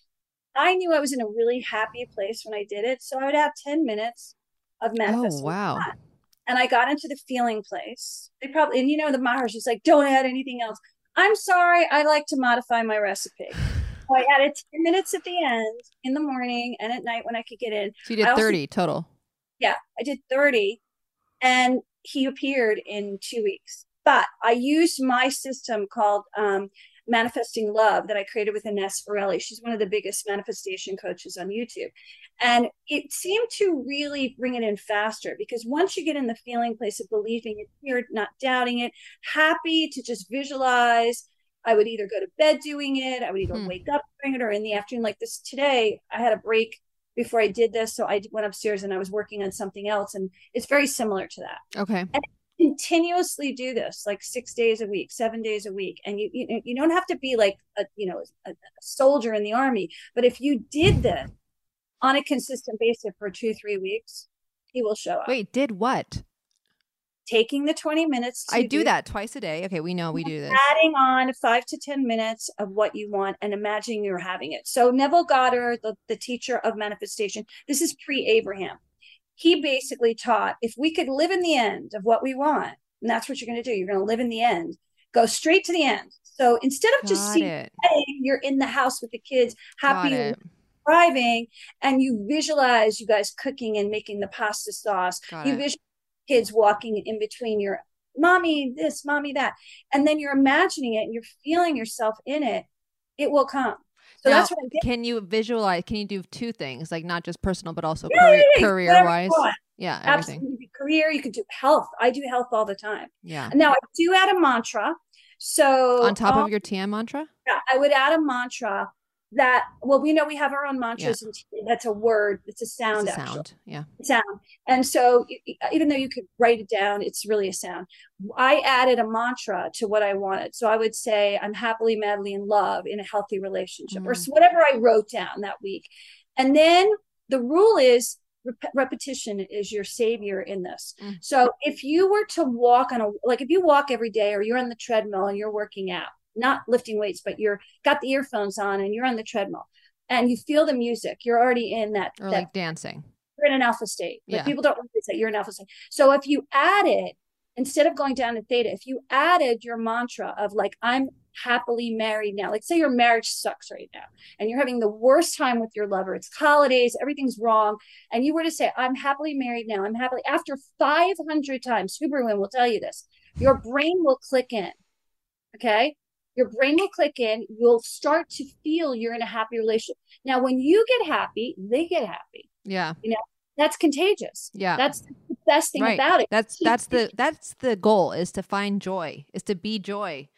I knew I was in a really happy place when I did it. So I would have ten minutes of manifesting. Oh wow. that. And I got into the feeling place. They probably, and you know, the Maharsh is like, don't add anything else. I'm sorry. I like to modify my recipe. So I added ten minutes at the end in the morning and at night when I could get in. So you did I also- thirty total. yeah, I did thirty and he appeared in two weeks. But I used my system called um, Manifesting Love that I created with Ines Forelli. She's one of the biggest manifestation coaches on YouTube. And it seemed to really bring it in faster because once you get in the feeling place of believing it, you're not doubting it, happy to just visualize. I would either go to bed doing it, I would either Hmm. wake up doing it, or in the afternoon like this today. I had a break before I did this, so I went upstairs and I was working on something else, and it's very similar to that. Okay. And continuously do this like six days a week, seven days a week, and you you, you don't have to be like a you know a, a soldier in the army, but if you did this on a consistent basis for two three weeks, he will show up. Wait, did what? Taking the twenty minutes. To I do that twice a day. Okay, we know we do this. Adding on five to ten minutes of what you want and imagining you're having it. So Neville Goddard, the, the teacher of manifestation, this is pre-Abraham. He basically taught if we could live in the end of what we want, and that's what you're going to do. You're going to live in the end, go straight to the end. So instead of just Got seeing, it. you're in the house with the kids, Got happy, it. thriving, and you visualize you guys cooking and making the pasta sauce. Got You it. visualize kids walking in between your mommy this, mommy that, and then you're imagining it and you're feeling yourself in it. It will come. So Now, that's what I did. can you visualize? Can you do two things, like not just personal, but also Yeah, career, yeah, yeah, career whatever wise? you want. Yeah, everything. Absolutely. Career, you could do health. I do health all the time. Yeah. Now I do add a mantra. So On top um, of your T M mantra? yeah, I would add a mantra that, well, we know we have our own mantras, and that's a word, it's a sound, It's a actually. sound. Yeah. Sound. And so e- e- even though you could write it down, it's really a sound. I added a mantra to what I wanted. So I would say, I'm happily, madly in love in a healthy relationship, or Mm. whatever I wrote down that week. And then the rule is rep- repetition is your savior in this. Mm. So if you were to walk on a, like if you walk every day or you're on the treadmill and you're working out, not lifting weights, but you're got the earphones on and you're on the treadmill and you feel the music, you're already in that, Or that like dancing. you're in an alpha state. Like Yeah. people don't realize that you're in alpha state. So if you add it, instead of going down to theta, if you added your mantra of like, I'm happily married now, like say your marriage sucks right now and you're having the worst time with your lover, it's holidays, everything's wrong. And you were to say, I'm happily married now, I'm happily, after five hundred times, Huberlin will tell you this, your brain will click in. Okay. Your brain will click in. You'll start to feel you're in a happy relationship. Now, when you get happy, they get happy. Yeah. You know, that's contagious. Yeah. That's the best thing Right. about it. That's that's the that's the goal, is to find joy, is to be joy.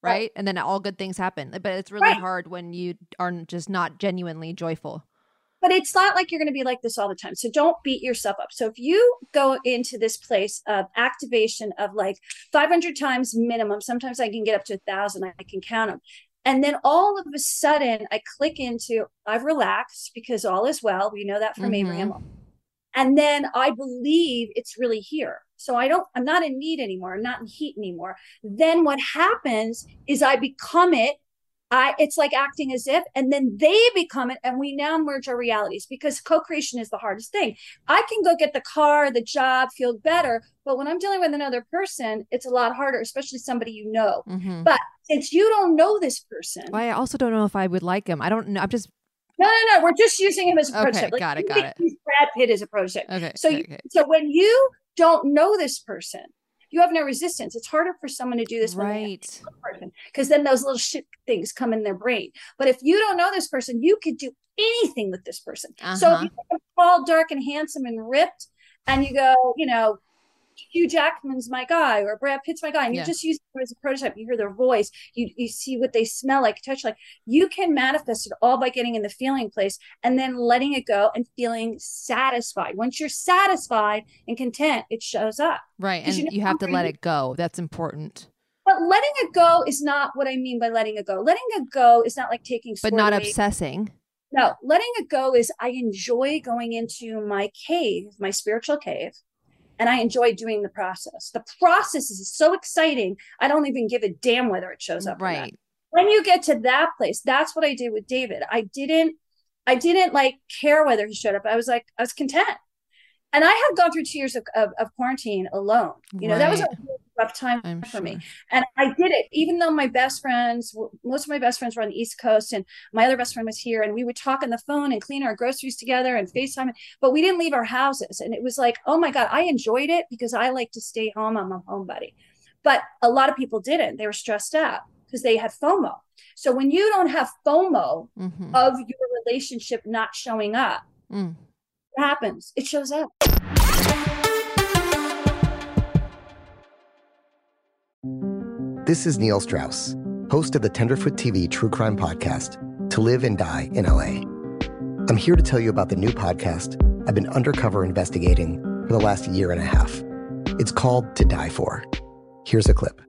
right? Right. And then all good things happen. But it's really Right. hard when you are just not genuinely joyful. But it's not like you're going to be like this all the time. So don't beat yourself up. So if you go into this place of activation of like five hundred times minimum, sometimes I can get up to a thousand, I can count them. And then all of a sudden I click into, I've relaxed because all is well. We know that from Mhm. Abraham. And then I believe it's really here. So I don't, I'm not in need anymore. I'm not in heat anymore. Then what happens is I become it. I, it's like acting as if, and then they become it, and we now merge our realities because co-creation is the hardest thing. I can go get the car, the job, feel better, but when I'm dealing with another person, it's a lot harder, especially somebody you know. Mhm. But since you don't know this person, Well, I also don't know if I would like him. I don't know. I'm just no, no, no, we're just using him as a Okay, prototype. got it, you got think it. he's Brad Pitt as a prototype. Okay, So, okay, you, okay. so when you don't know this person, you have no resistance. It's harder for someone to do this right because then those little shit things come in their brain. But if you don't know this person, you could do anything with this person. So if Uh-huh. you think I'm tall, dark, and handsome and ripped, and you go, you know, Hugh Jackman's my guy or Brad Pitt's my guy, and you Yeah. just use them as a prototype. You hear their voice, you you see what they smell like, touch like. You can manifest it all by getting in the feeling place and then letting it go and feeling satisfied. Once you're satisfied and content, it shows up. right. 'Cause And you you, know have to how let you- it go. That's important. But letting it go is not what I mean by letting it go. Letting it go is not like taking But sport not away. obsessing. No, letting it go is I enjoy going into my cave, my spiritual cave, and I enjoy doing the process. The process is so exciting. I don't even give a damn whether it shows up. or not. Right. When you get to that place, that's what I did with David. I didn't, I didn't like care whether he showed up. I was like, I was content. And I had gone through two years of, of, of quarantine alone. You know, that was a Right. really rough time I'm for me. sure. And I did it, even though my best friends, most of my best friends were on the East Coast and my other best friend was here. And we would talk on the phone and clean our groceries together and FaceTime, but we didn't leave our houses. And it was like, oh my God, I enjoyed it because I like to stay home. I'm a homebody. But a lot of people didn't. They were stressed out because they had FOMO. So when you don't have FOMO Mhm. of your relationship not showing up, Mm. what happens? It shows up. This is Neil Strauss, host of the Tenderfoot T V true crime podcast, To Live and Die in L A. I'm here to tell you about the new podcast I've been undercover investigating for the last year and a half. It's called To Die For. Here's a clip.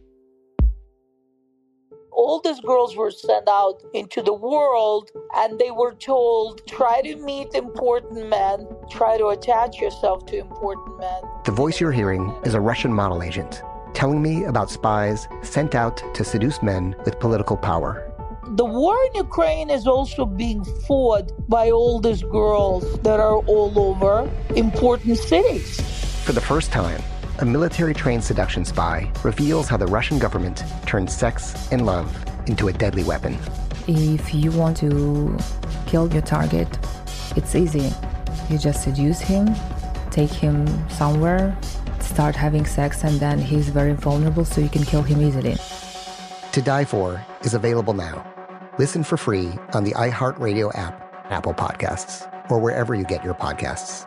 All these girls were sent out into the world and they were told, try to meet important men, try to attach yourself to important men. The voice you're hearing is a Russian model agent telling me about spies sent out to seduce men with political power. The war in Ukraine is also being fought by all these girls that are all over important cities. For the first time, a military-trained seduction spy reveals how the Russian government turned sex and love into a deadly weapon. If you want to kill your target, it's easy. You just seduce him, take him somewhere, start having sex, and then he's very vulnerable, so you can kill him easily. To Die For is available now. Listen for free on the iHeartRadio app, Apple Podcasts, or wherever you get your podcasts.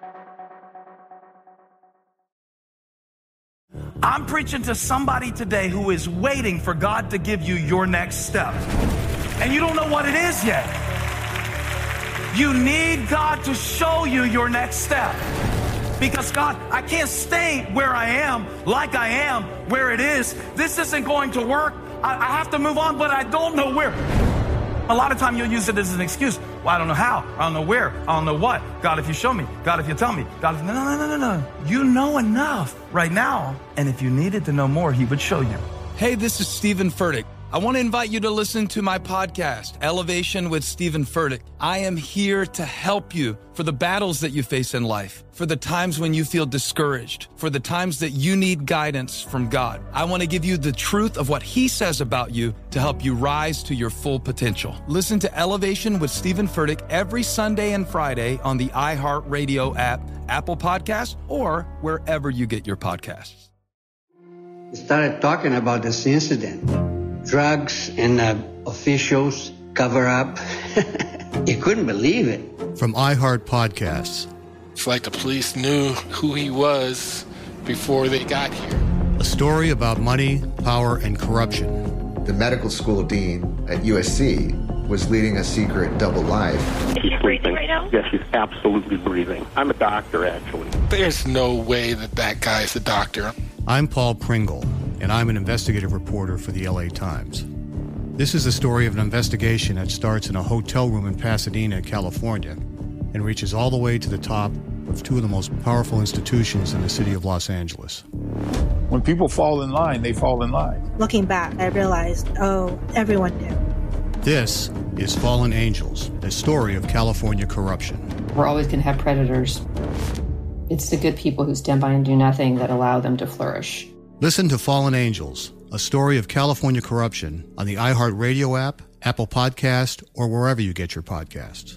I'm preaching to somebody today who is waiting for God to give you your next step. And you don't know what it is yet. You need God to show you your next step. Because God, I can't stay where I am, like I am, where it is. This isn't going to work. I, I have to move on, but I don't know where. A lot of time you'll use it as an excuse. Well, I don't know how. I don't know where. I don't know what. God, if you show me. God, if you tell me. God, if... no, no, no, no, no. You know enough right now. And if you needed to know more, he would show you. Hey, this is Stephen Furtick. I want to invite you to listen to my podcast, Elevation with Stephen Furtick. I am here to help you for the battles that you face in life, for the times when you feel discouraged, for the times that you need guidance from God. I want to give you the truth of what he says about you to help you rise to your full potential. Listen to Elevation with Stephen Furtick every Sunday and Friday on the iHeartRadio app, Apple Podcasts, or wherever you get your podcasts. We started talking about this incident. Drugs and uh, officials cover up. You couldn't believe it. From iHeart Podcasts. It's like the police knew who he was before they got here. A story about money, power, and corruption The medical school dean at U S C was leading a secret double life. She's sleeping right now? Yes, she's absolutely breathing. I'm a doctor, actually. There's no way that that guy's a doctor. I'm Paul Pringle, and I'm an investigative reporter for the L A Times. This is the story of an investigation that starts in a hotel room in Pasadena, California, and reaches all the way to the top of two of the most powerful institutions in the city of Los Angeles. When people fall in line, they fall in line. Looking back, I realized, oh, everyone knew. This is Fallen Angels, a story of California corruption. We're always going to have predators. It's the good people who stand by and do nothing that allow them to flourish. Listen to Fallen Angels, a story of California corruption on the iHeartRadio app, Apple Podcast, or wherever you get your podcasts.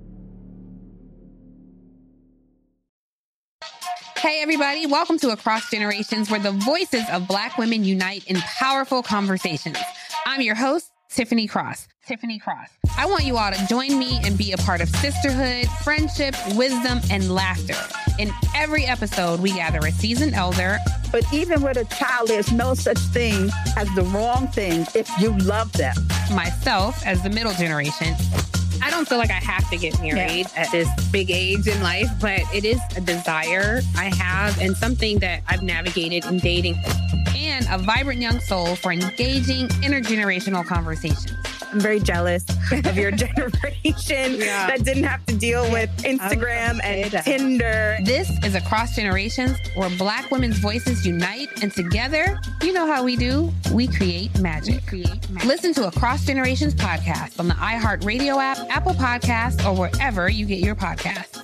Hey, everybody. Welcome to Across Generations, where the voices of Black women unite in powerful conversations. I'm your host, Tiffany Cross. Tiffany Cross. I want you all to join me and be a part of sisterhood, friendship, wisdom, and laughter. In every episode, we gather a seasoned elder. But even with a child, there's no such thing as the wrong thing if you love them. Myself as the middle generation. I don't feel like I have to get married yeah. at this big age in life, but it is a desire I have and something that I've navigated in dating. And a vibrant young soul for engaging intergenerational conversations. I'm very jealous of your generation yeah. that didn't have to deal with Instagram and Tinder. This is Across Generations, where Black women's voices unite, and together, you know how we do, we create magic. We create magic. Listen to Across Generations podcast on the iHeartRadio app, Apple Podcasts, or wherever you get your podcasts.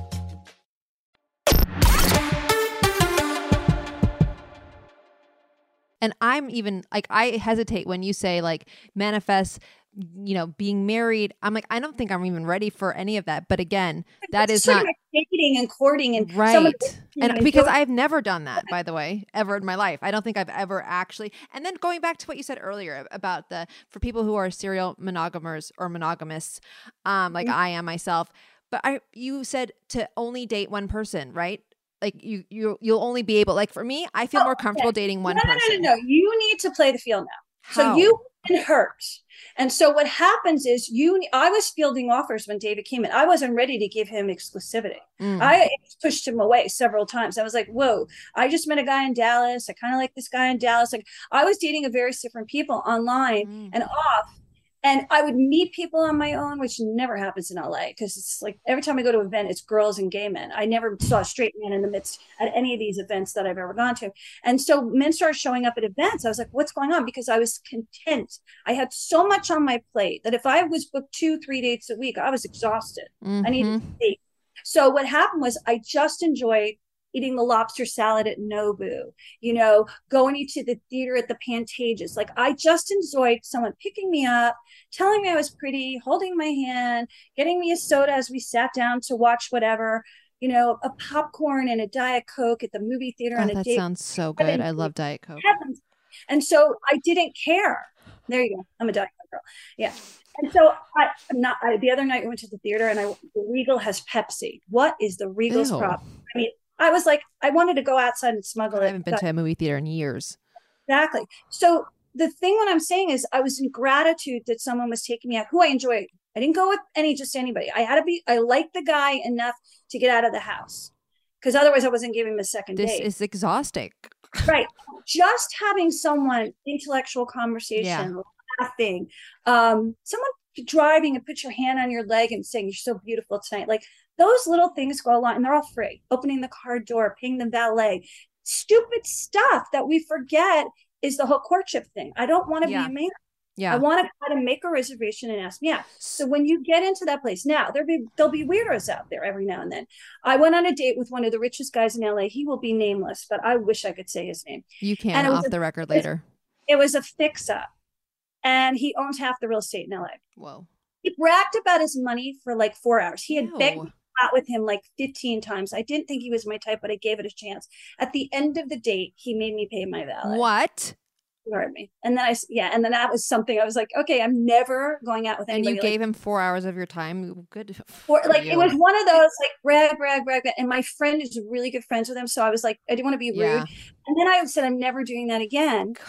And I'm even like, I hesitate when you say like manifest, you know, being married. I'm like, I don't think I'm even ready for any of that. But again, that it's is not like dating and courting and right. Some of the, and know, because I've never done that, by the way, ever in my life. I don't think I've ever actually. And then going back to what you said earlier about the, for people who are serial monogamers or monogamists, um, like mm-hmm. I am myself, but I, you said to only date one person, right? Like you, you, you'll only be able, like for me, I feel oh, more comfortable okay. dating one no, no, person. No, no, no, no. You need to play the field now. How? So you can hurt. And so what happens is you, I was fielding offers when David came in. I wasn't ready to give him exclusivity. Mm. I pushed him away several times. I was like, whoa, I just met a guy in Dallas. I kind of like this guy in Dallas. Like I was dating a very different people online mm. and off. And I would meet people on my own, which never happens in L A because it's like every time I go to an event, it's girls and gay men. I never saw a straight man in the midst at any of these events that I've ever gone to. And so men started showing up at events. I was like, what's going on? Because I was content. I had so much on my plate that if I was booked two, three dates a week, I was exhausted. Mm-hmm. I needed to sleep. So what happened was I just enjoyed eating the lobster salad at Nobu, you know, going to the theater at the Pantages. Like I just enjoyed someone picking me up, telling me I was pretty, holding my hand, getting me a soda as we sat down to watch whatever, you know, a popcorn and a Diet Coke at the movie theater oh, on a that date. That sounds so good. Heavens, I love Diet Coke. Heavens. And so I didn't care. There you go. I'm a Diet Coke girl. Yeah. And so I, I'm not, I, the other night we went to the theater and I, the Regal has Pepsi. What is the Regal's Ew. problem? I mean, I was like, I wanted to go outside and smuggle it. I haven't been to a movie theater in years. Exactly. So the thing what I'm saying is I was in gratitude that someone was taking me out who I enjoyed. I didn't go with any, just anybody. I had to be, I liked the guy enough to get out of the house because otherwise I wasn't giving him a second this date. This is exhausting. Right. Just having someone, intellectual conversation, yeah. laughing, um, someone driving and put your hand on your leg and saying, you're so beautiful tonight. Like, those little things go a lot and they're all free. Opening the car door, paying the valet, stupid stuff that we forget is the whole courtship thing. I don't want to yeah. be a man. Yeah. I want to try to make a reservation and ask me out. So when you get into that place, now there'll be there'll be weirdos out there every now and then. I went on a date with one of the richest guys in L A. He will be nameless, but I wish I could say his name. You can off a, the record later. It was a fix-up, and he owns half the real estate in L A. Whoa. He bragged about his money for like four hours. He had Ew. begged me out with him like fifteen times. I didn't think he was my type, but I gave it a chance. At the end of the date, he made me pay my valet. What? You heard me. And then I, yeah, and then that was something I was like, okay, I'm never going out with anybody. And you gave like, him four hours of your time. Good. For, like you. It was one of those like brag, brag, brag, brag. And my friend is really good friends with him, so I was like, I didn't want to be rude. Yeah. And then I said, I'm never doing that again. God.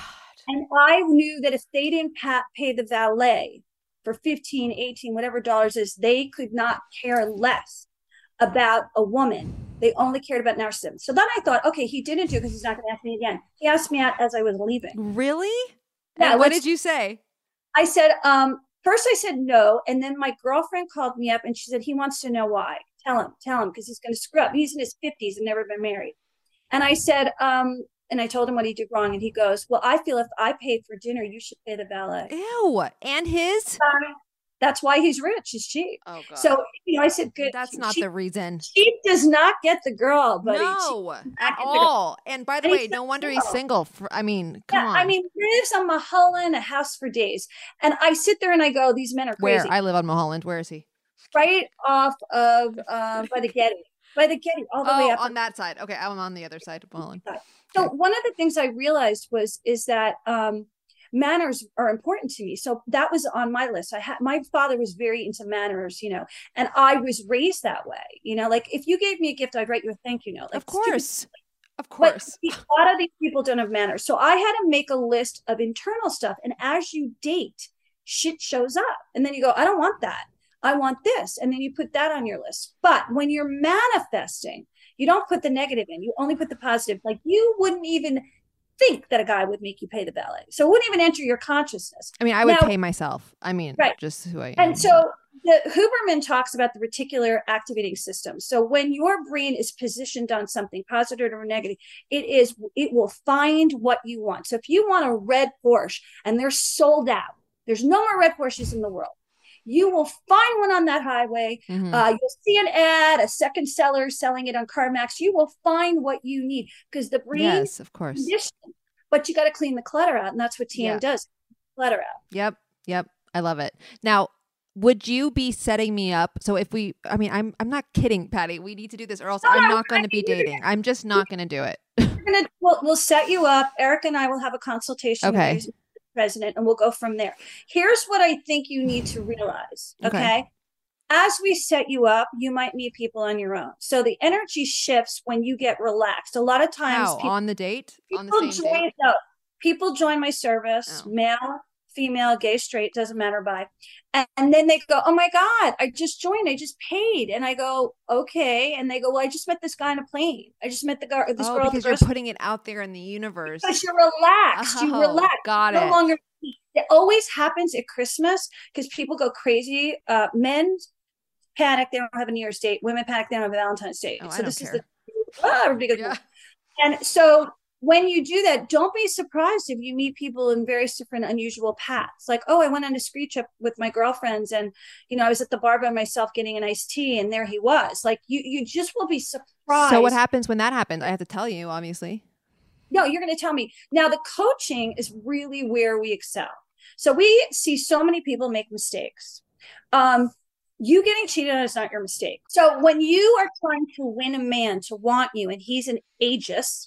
And I knew that if they didn't pa- pay the valet for fifteen, eighteen, whatever dollars is, they could not care less about a woman. They only cared about narcissism. So then I thought, okay, he didn't do it because he's not going to ask me again. He asked me out as I was leaving. Really? Yeah. And what did you say? I said, um, first I said no. And then my girlfriend called me up and she said, he wants to know why. Tell him, tell him, because he's going to screw up. He's in his fifties and never been married. And I said, um, and I told him what he did wrong. And he goes, well, I feel if I paid for dinner, you should pay the valet. Ew. And his? Um, That's why he's rich. He's cheap. Oh, God. So, you know, I said, good. That's not she, the reason. Cheap does not get the girl, buddy. No, at all. And by the and way, no wonder he's single. For, I mean, come yeah, on. I mean, he lives on Mulholland, a house for days. And I sit there and I go, these men are crazy. Where? I live on Mulholland. Where is he? Right off of, uh, by the Getty. By the Getty, all the oh, way up. on that side. Okay, I'm on the other side of Mulholland. So okay. One of the things I realized was, is that, um, manners are important to me. So that was on my list. I had, my father was very into manners, you know, and I was raised that way, you know, like if you gave me a gift, I'd write you a thank you note. Like, of course. Of course. But a lot of these people don't have manners. So I had to make a list of internal stuff. And as you date, shit shows up. And then you go, I don't want that. I want this. And then you put that on your list. But when you're manifesting, you don't put the negative in. You only put the positive. Like you wouldn't even think that a guy would make you pay the valet. So it wouldn't even enter your consciousness. I mean, I would now, pay myself. I mean, right. just who I am. And so the Huberman talks about the reticular activating system. So when your brain is positioned on something positive or negative, it is, it will find what you want. So if you want a red Porsche and they're sold out, there's no more red Porsches in the world. You will find one on that highway. Mm-hmm. Uh, you'll see an ad, a second seller selling it on CarMax. You will find what you need because the brain, yes, of course. Condition, but you got to clean the clutter out, and that's what T M yep. does. Clutter out. Yep, yep. I love it. Now, would you be setting me up? So if we, I mean, I'm, I'm not kidding, Patty. We need to do this, or else no, I'm not going to be dating. I'm just not going to do it. We're gonna, we'll, we'll set you up. Eric and I will have a consultation. Okay. With president and we'll go from there. Here's what I think you need to realize. Okay? okay. As we set you up, you might meet people on your own. So the energy shifts when you get relaxed. A lot of times How? people, on the date? People on the same join, date? No, people join my service, oh. male, female, gay, straight, doesn't matter by. And, and then they go, oh my God, I just joined. I just paid. And I go, okay. And they go, well, I just met this guy on a plane. I just met the girl, this oh, girl. Because you're putting it out there in the universe. Because you're relaxed. Oh, you relax. Got no it. Longer, it always happens at Christmas because people go crazy. Uh, men panic. They don't have a New Year's date. Women panic. They don't have a Valentine's date. Oh, so I don't this care. is the, oh, everybody goes, yeah. And so when you do that, don't be surprised if you meet people in various different unusual paths. Like, oh, I went on a ski trip with my girlfriends and, you know, I was at the bar by myself getting an iced tea and there he was. Like you, you just will be surprised. So what happens when that happens? I have to tell you, obviously. No, you're going to tell me. Now, the coaching is really where we excel. So we see so many people make mistakes. Um, you getting cheated on is not your mistake. So when you are trying to win a man to want you and he's an ageist,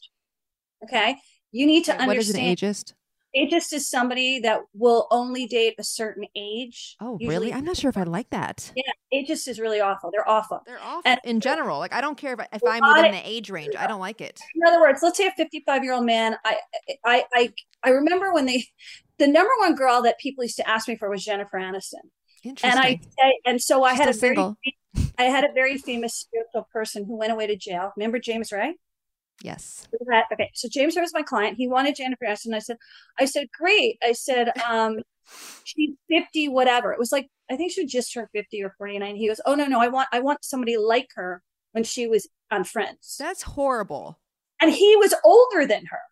okay, you need to Wait, understand. What is an ageist? Ageist is somebody that will only date a certain age. Oh, usually. Really? I'm not sure if I like that. Yeah, ageist is really awful. They're awful. They're awful and in general. Like I don't care if, I, if I'm within the age range. I don't like it. In other words, let's say a fifty-five-year-old man. I, I, I, I remember when they, the number one girl that people used to ask me for was Jennifer Aniston. Interesting. And I, and so I She's had a still very, single. I had a very famous spiritual person who went away to jail. Remember James Ray? Yes. Okay. So James Ray was my client. He wanted Jennifer Aniston. I said, I said, great. I said, um, she's fifty, whatever. It was like, I think she just turned fifty or forty-nine. He goes, oh no, no, I want, I want somebody like her when she was on Friends. That's horrible. And he was older than her.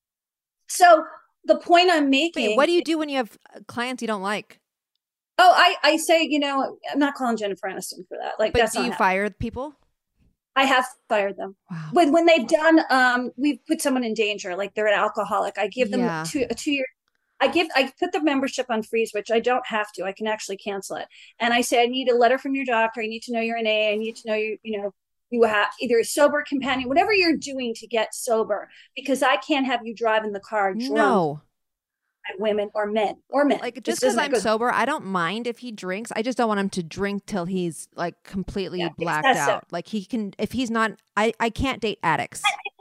So the point I'm making. Wait, what do you do when you have clients you don't like? Oh, I, I say, you know, I'm not calling Jennifer Aniston for that. Like, but that's do you not fire people? I have fired them. Wow. When when they've done, um, we've put someone in danger, like they're an alcoholic. I give them Yeah. two, a two year. I give, I put the membership on freeze, which I don't have to. I can actually cancel it. And I say, I need a letter from your doctor. I need to know you're an A. I need to know you, you know, you have either a sober companion, whatever you're doing to get sober, because I can't have you driving the car drunk. No. Women or men or men. Like This just because doesn't I'm go- sober, I don't mind if he drinks. I just don't want him to drink till he's like completely Yeah, blacked excessive. out. Like he can, if he's not, I, I can't date addicts.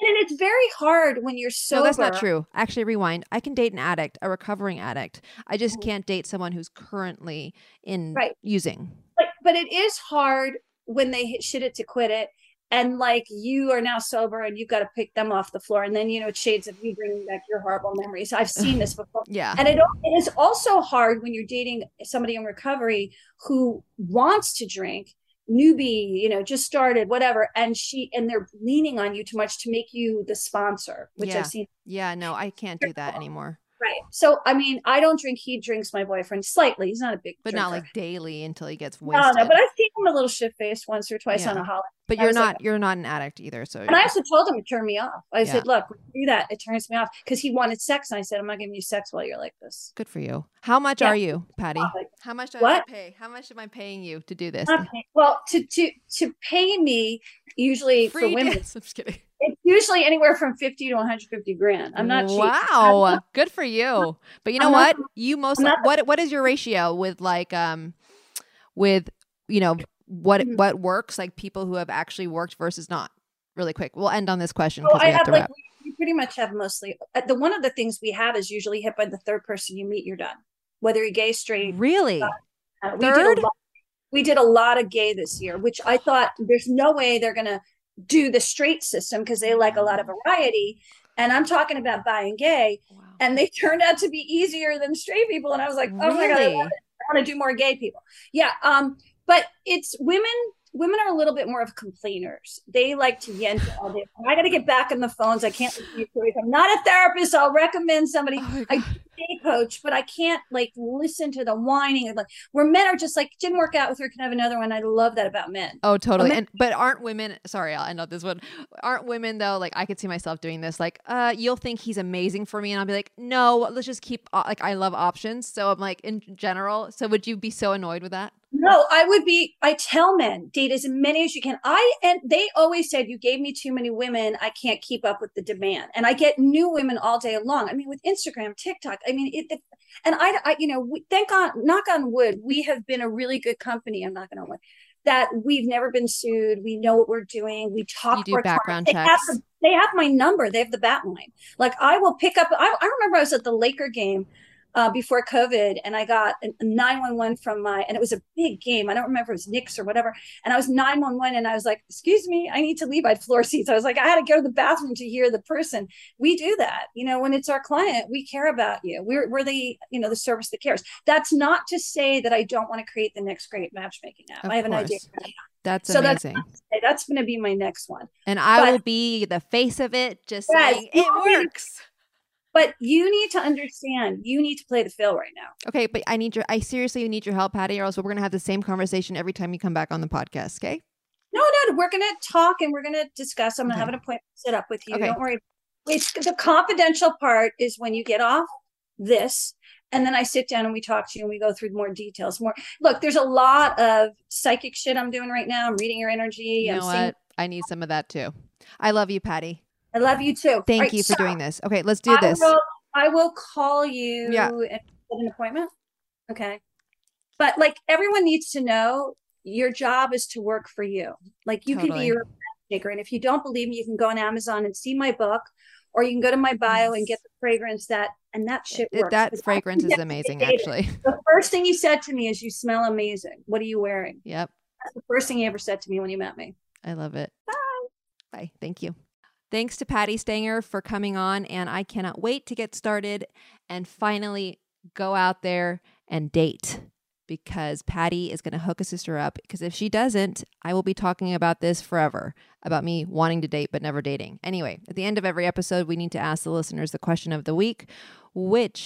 And it's very hard when you're sober. No, that's not true. Actually, rewind. I can date an addict, a recovering addict. I just can't date someone who's currently in Right. using. But, but it is hard when they hit shit it to quit it. And like you are now sober and you've got to pick them off the floor. And then, you know, it's shades of you bringing back your horrible memories. I've seen this before. Yeah. And it, it is also hard when you're dating somebody in recovery who wants to drink, newbie, you know, just started, whatever. And she, and they're leaning on you too much to make you the sponsor, which yeah. I've seen. Yeah, no, I can't do that anymore. Right. So, I mean, I don't drink. He drinks, my boyfriend, slightly. He's not a big But drinker. not like daily until he gets No, wasted. no, but I've seen him a little shit-faced once or twice Yeah. on a holiday. But I you're was not like- you're not an addict either. So and I also told him to turn me off. I Yeah. said, look, when you do that, it turns me off. Because he wanted sex. And I said, I'm not giving you sex while you're like this. good for you. How much Yeah. are you, Patty? Like, How much do I what? have to pay? How much am I paying you to do this? Not paying- Well, to, to, to pay me, usually Free for women, dance. I'm just kidding. it's usually anywhere from fifty to one hundred fifty grand. I'm not cheap. Wow, good for you. But you know I'm what? not- You most I'm not- what what is your ratio with like um with you know what Mm-hmm. what works, like people who have actually worked versus not? Really quick. We'll end on this question So because I we have have to like, wrap. we we pretty much have mostly, uh, the one of the things we have is usually hit by the third person you meet, you're done. Whether you're gay, straight. Really? Uh, we Third? did a lot. We did a lot of gay this year, which I thought there's no way they're going to do the straight system because they like a lot of variety. And I'm talking about bi and gay. And they turned out to be easier than straight people. And I was like, oh my God, I Really? want, I want to do more gay people. Yeah. Um, but it's women, women are a little bit more of complainers. They like to yent all day. I got to get back on the phones. I can't listen to you stories. I'm not a therapist. I'll recommend somebody. Oh I a coach, but I can't like listen to the whining and like where men are just like, didn't work out with her, can I have another one. I love that about men. Oh, totally. But men- And but aren't women? Sorry, I'll end on this one. Aren't women though? Like I could see myself doing this. Like, uh, you'll think he's amazing for me, and I'll be like, no, let's just keep. Uh, like I love options, so I'm like in general. So would you be so annoyed with that? No, I would be, I tell men, date as many as you can. I, and they always said, you gave me too many women. I can't keep up with the demand. And I get new women all day long. I mean, with Instagram, TikTok, I mean, it, it and I, I, you know, we, thank God, knock on wood, we have been a really good company. I'm not going to wood that we've never been sued. We know what we're doing. We talk. You do to our background clients. They have, checks. the, they have my number. They have the bat line. Like I will pick up. I, I remember I was at the Laker game Uh, before COVID, and I got a nine one one from my, and it was a big game. I don't remember if it was Knicks or whatever. And I was nine one one, and I was like, "Excuse me, I need to leave." I had floor seats. I was like, I had to go to the bathroom to hear the person. We do that, you know. When it's our client, we care about you. We're we're the you know the service that cares. That's not to say that I don't want to create the next great matchmaking app. Of I have an idea. course. That's so amazing. That's that's going to be my next one. And I But- will be the face of it, just Yes, saying you it need- works. But you need to understand. You need to play the fill right now. Okay, but I need your. I seriously need your help, Patty, or else we're gonna have the same conversation every time you come back on the podcast. Okay? No, no, we're going to talk and we're going to discuss. I'm going to have an appointment set up with you. Okay. Don't worry. It's the confidential part is when you get off this, and then I sit down and we talk to you and we go through more details. More look, there's a lot of psychic shit I'm doing right now. I'm reading your energy. You I'm know seeing- what? I need some of that too. I love you, Patty. I love you too. Thank All right, you for so doing this. Okay, let's do I this. Will, I will call you Yeah. and set an appointment. Okay. But like everyone needs to know your job is to work for you. Like you can Totally. be your maker. And if you don't believe me, you can go on Amazon and see my book, or you can go to my bio and get the fragrance that, and that shit It- works. that Because fragrance I- is amazing, David, actually. The first thing you said to me is, you smell amazing. What are you wearing? Yep. That's the first thing you ever said to me when you met me. I love it. Bye. Bye. Thank you. Thanks to Patty Stanger for coming on, and I cannot wait to get started and finally go out there and date, because Patty is going to hook a sister up, because if she doesn't, I will be talking about this forever, about me wanting to date but never dating. Anyway, at the end of every episode, we need to ask the listeners the question of the week, which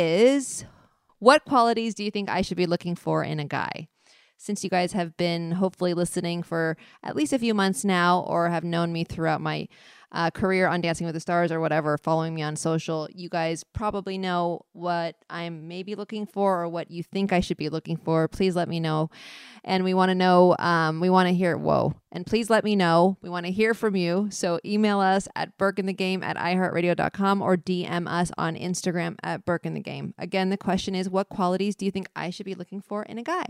is, what qualities do you think I should be looking for in a guy? Since you guys have been hopefully listening for at least a few months now, or have known me throughout my uh, career on Dancing with the Stars or whatever, following me on social, you guys probably know what I'm maybe looking for or what you think I should be looking for. Please let me know. And we want to know, um, we want to hear, whoa. And please let me know. We want to hear from you. So email us at burkinthegame at i heart radio dot com or D M us on Instagram at burkinthegame. Again, the question is, what qualities do you think I should be looking for in a guy?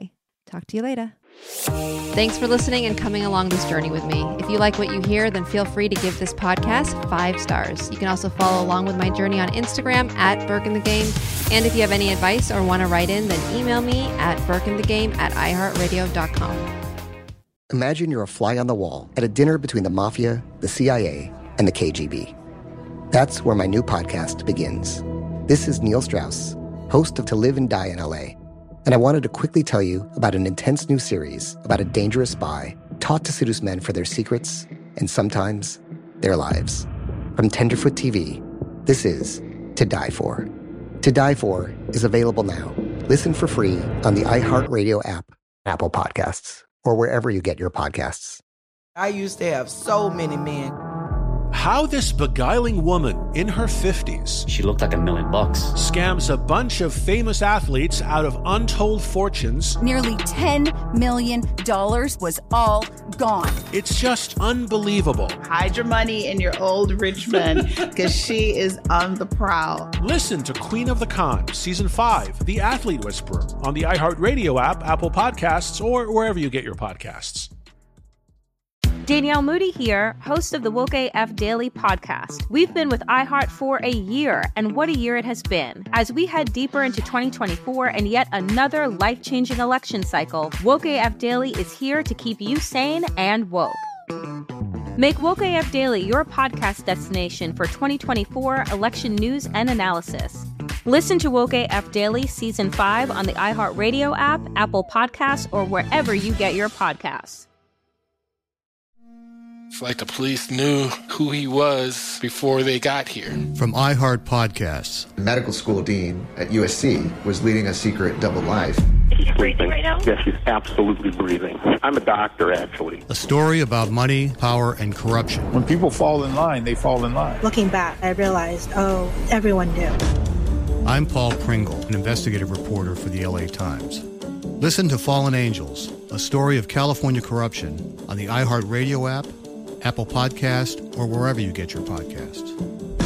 Talk to you later. Thanks for listening and coming along this journey with me. If you like what you hear, then feel free to give this podcast five stars. You can also follow along with my journey on Instagram at Burke in the Game. And if you have any advice or want to write in, then email me at burkeinthegame at iheartradio dot com. Imagine you're a fly on the wall at a dinner between the Mafia, the C I A, and the K G B. That's where my new podcast begins. This is Neil Strauss, host of To Live and Die in L A, and I wanted to quickly tell you about an intense new series about a dangerous spy taught to seduce men for their secrets and sometimes their lives. From Tenderfoot T V, this is To Die For. To Die For is available now. Listen for free on the iHeartRadio app, Apple Podcasts, or wherever you get your podcasts. I used to have so many men. How this beguiling woman in her fifties, she looked like a million bucks, scams a bunch of famous athletes out of untold fortunes. Nearly ten million dollars was all gone. It's just unbelievable. Hide your money in your old rich man, because she is on the prowl. Listen to Queen of the Con, Season five, The Athlete Whisperer, on the iHeartRadio app, Apple Podcasts, or wherever you get your podcasts. Danielle Moody here, host of the Woke A F Daily podcast. We've been with iHeart for a year, and what a year it has been. As we head deeper into twenty twenty-four and yet another life-changing election cycle, Woke A F Daily is here to keep you sane and woke. Make Woke A F Daily your podcast destination for twenty twenty-four election news and analysis. Listen to Woke A F Daily Season five on the iHeartRadio app, Apple Podcasts, or wherever you get your podcasts. It's like the police knew who he was before they got here. From iHeart Podcasts. The medical school dean at U S C was leading a secret double life. She's breathing right now? Yes, she's absolutely breathing. I'm a doctor, actually. A story about money, power, and corruption. When people fall in line, they fall in line. Looking back, I realized, oh, everyone knew. I'm Paul Pringle, an investigative reporter for the L A Times. Listen to Fallen Angels, a story of California corruption on the iHeartRadio app, Apple Podcast, or wherever you get your podcasts.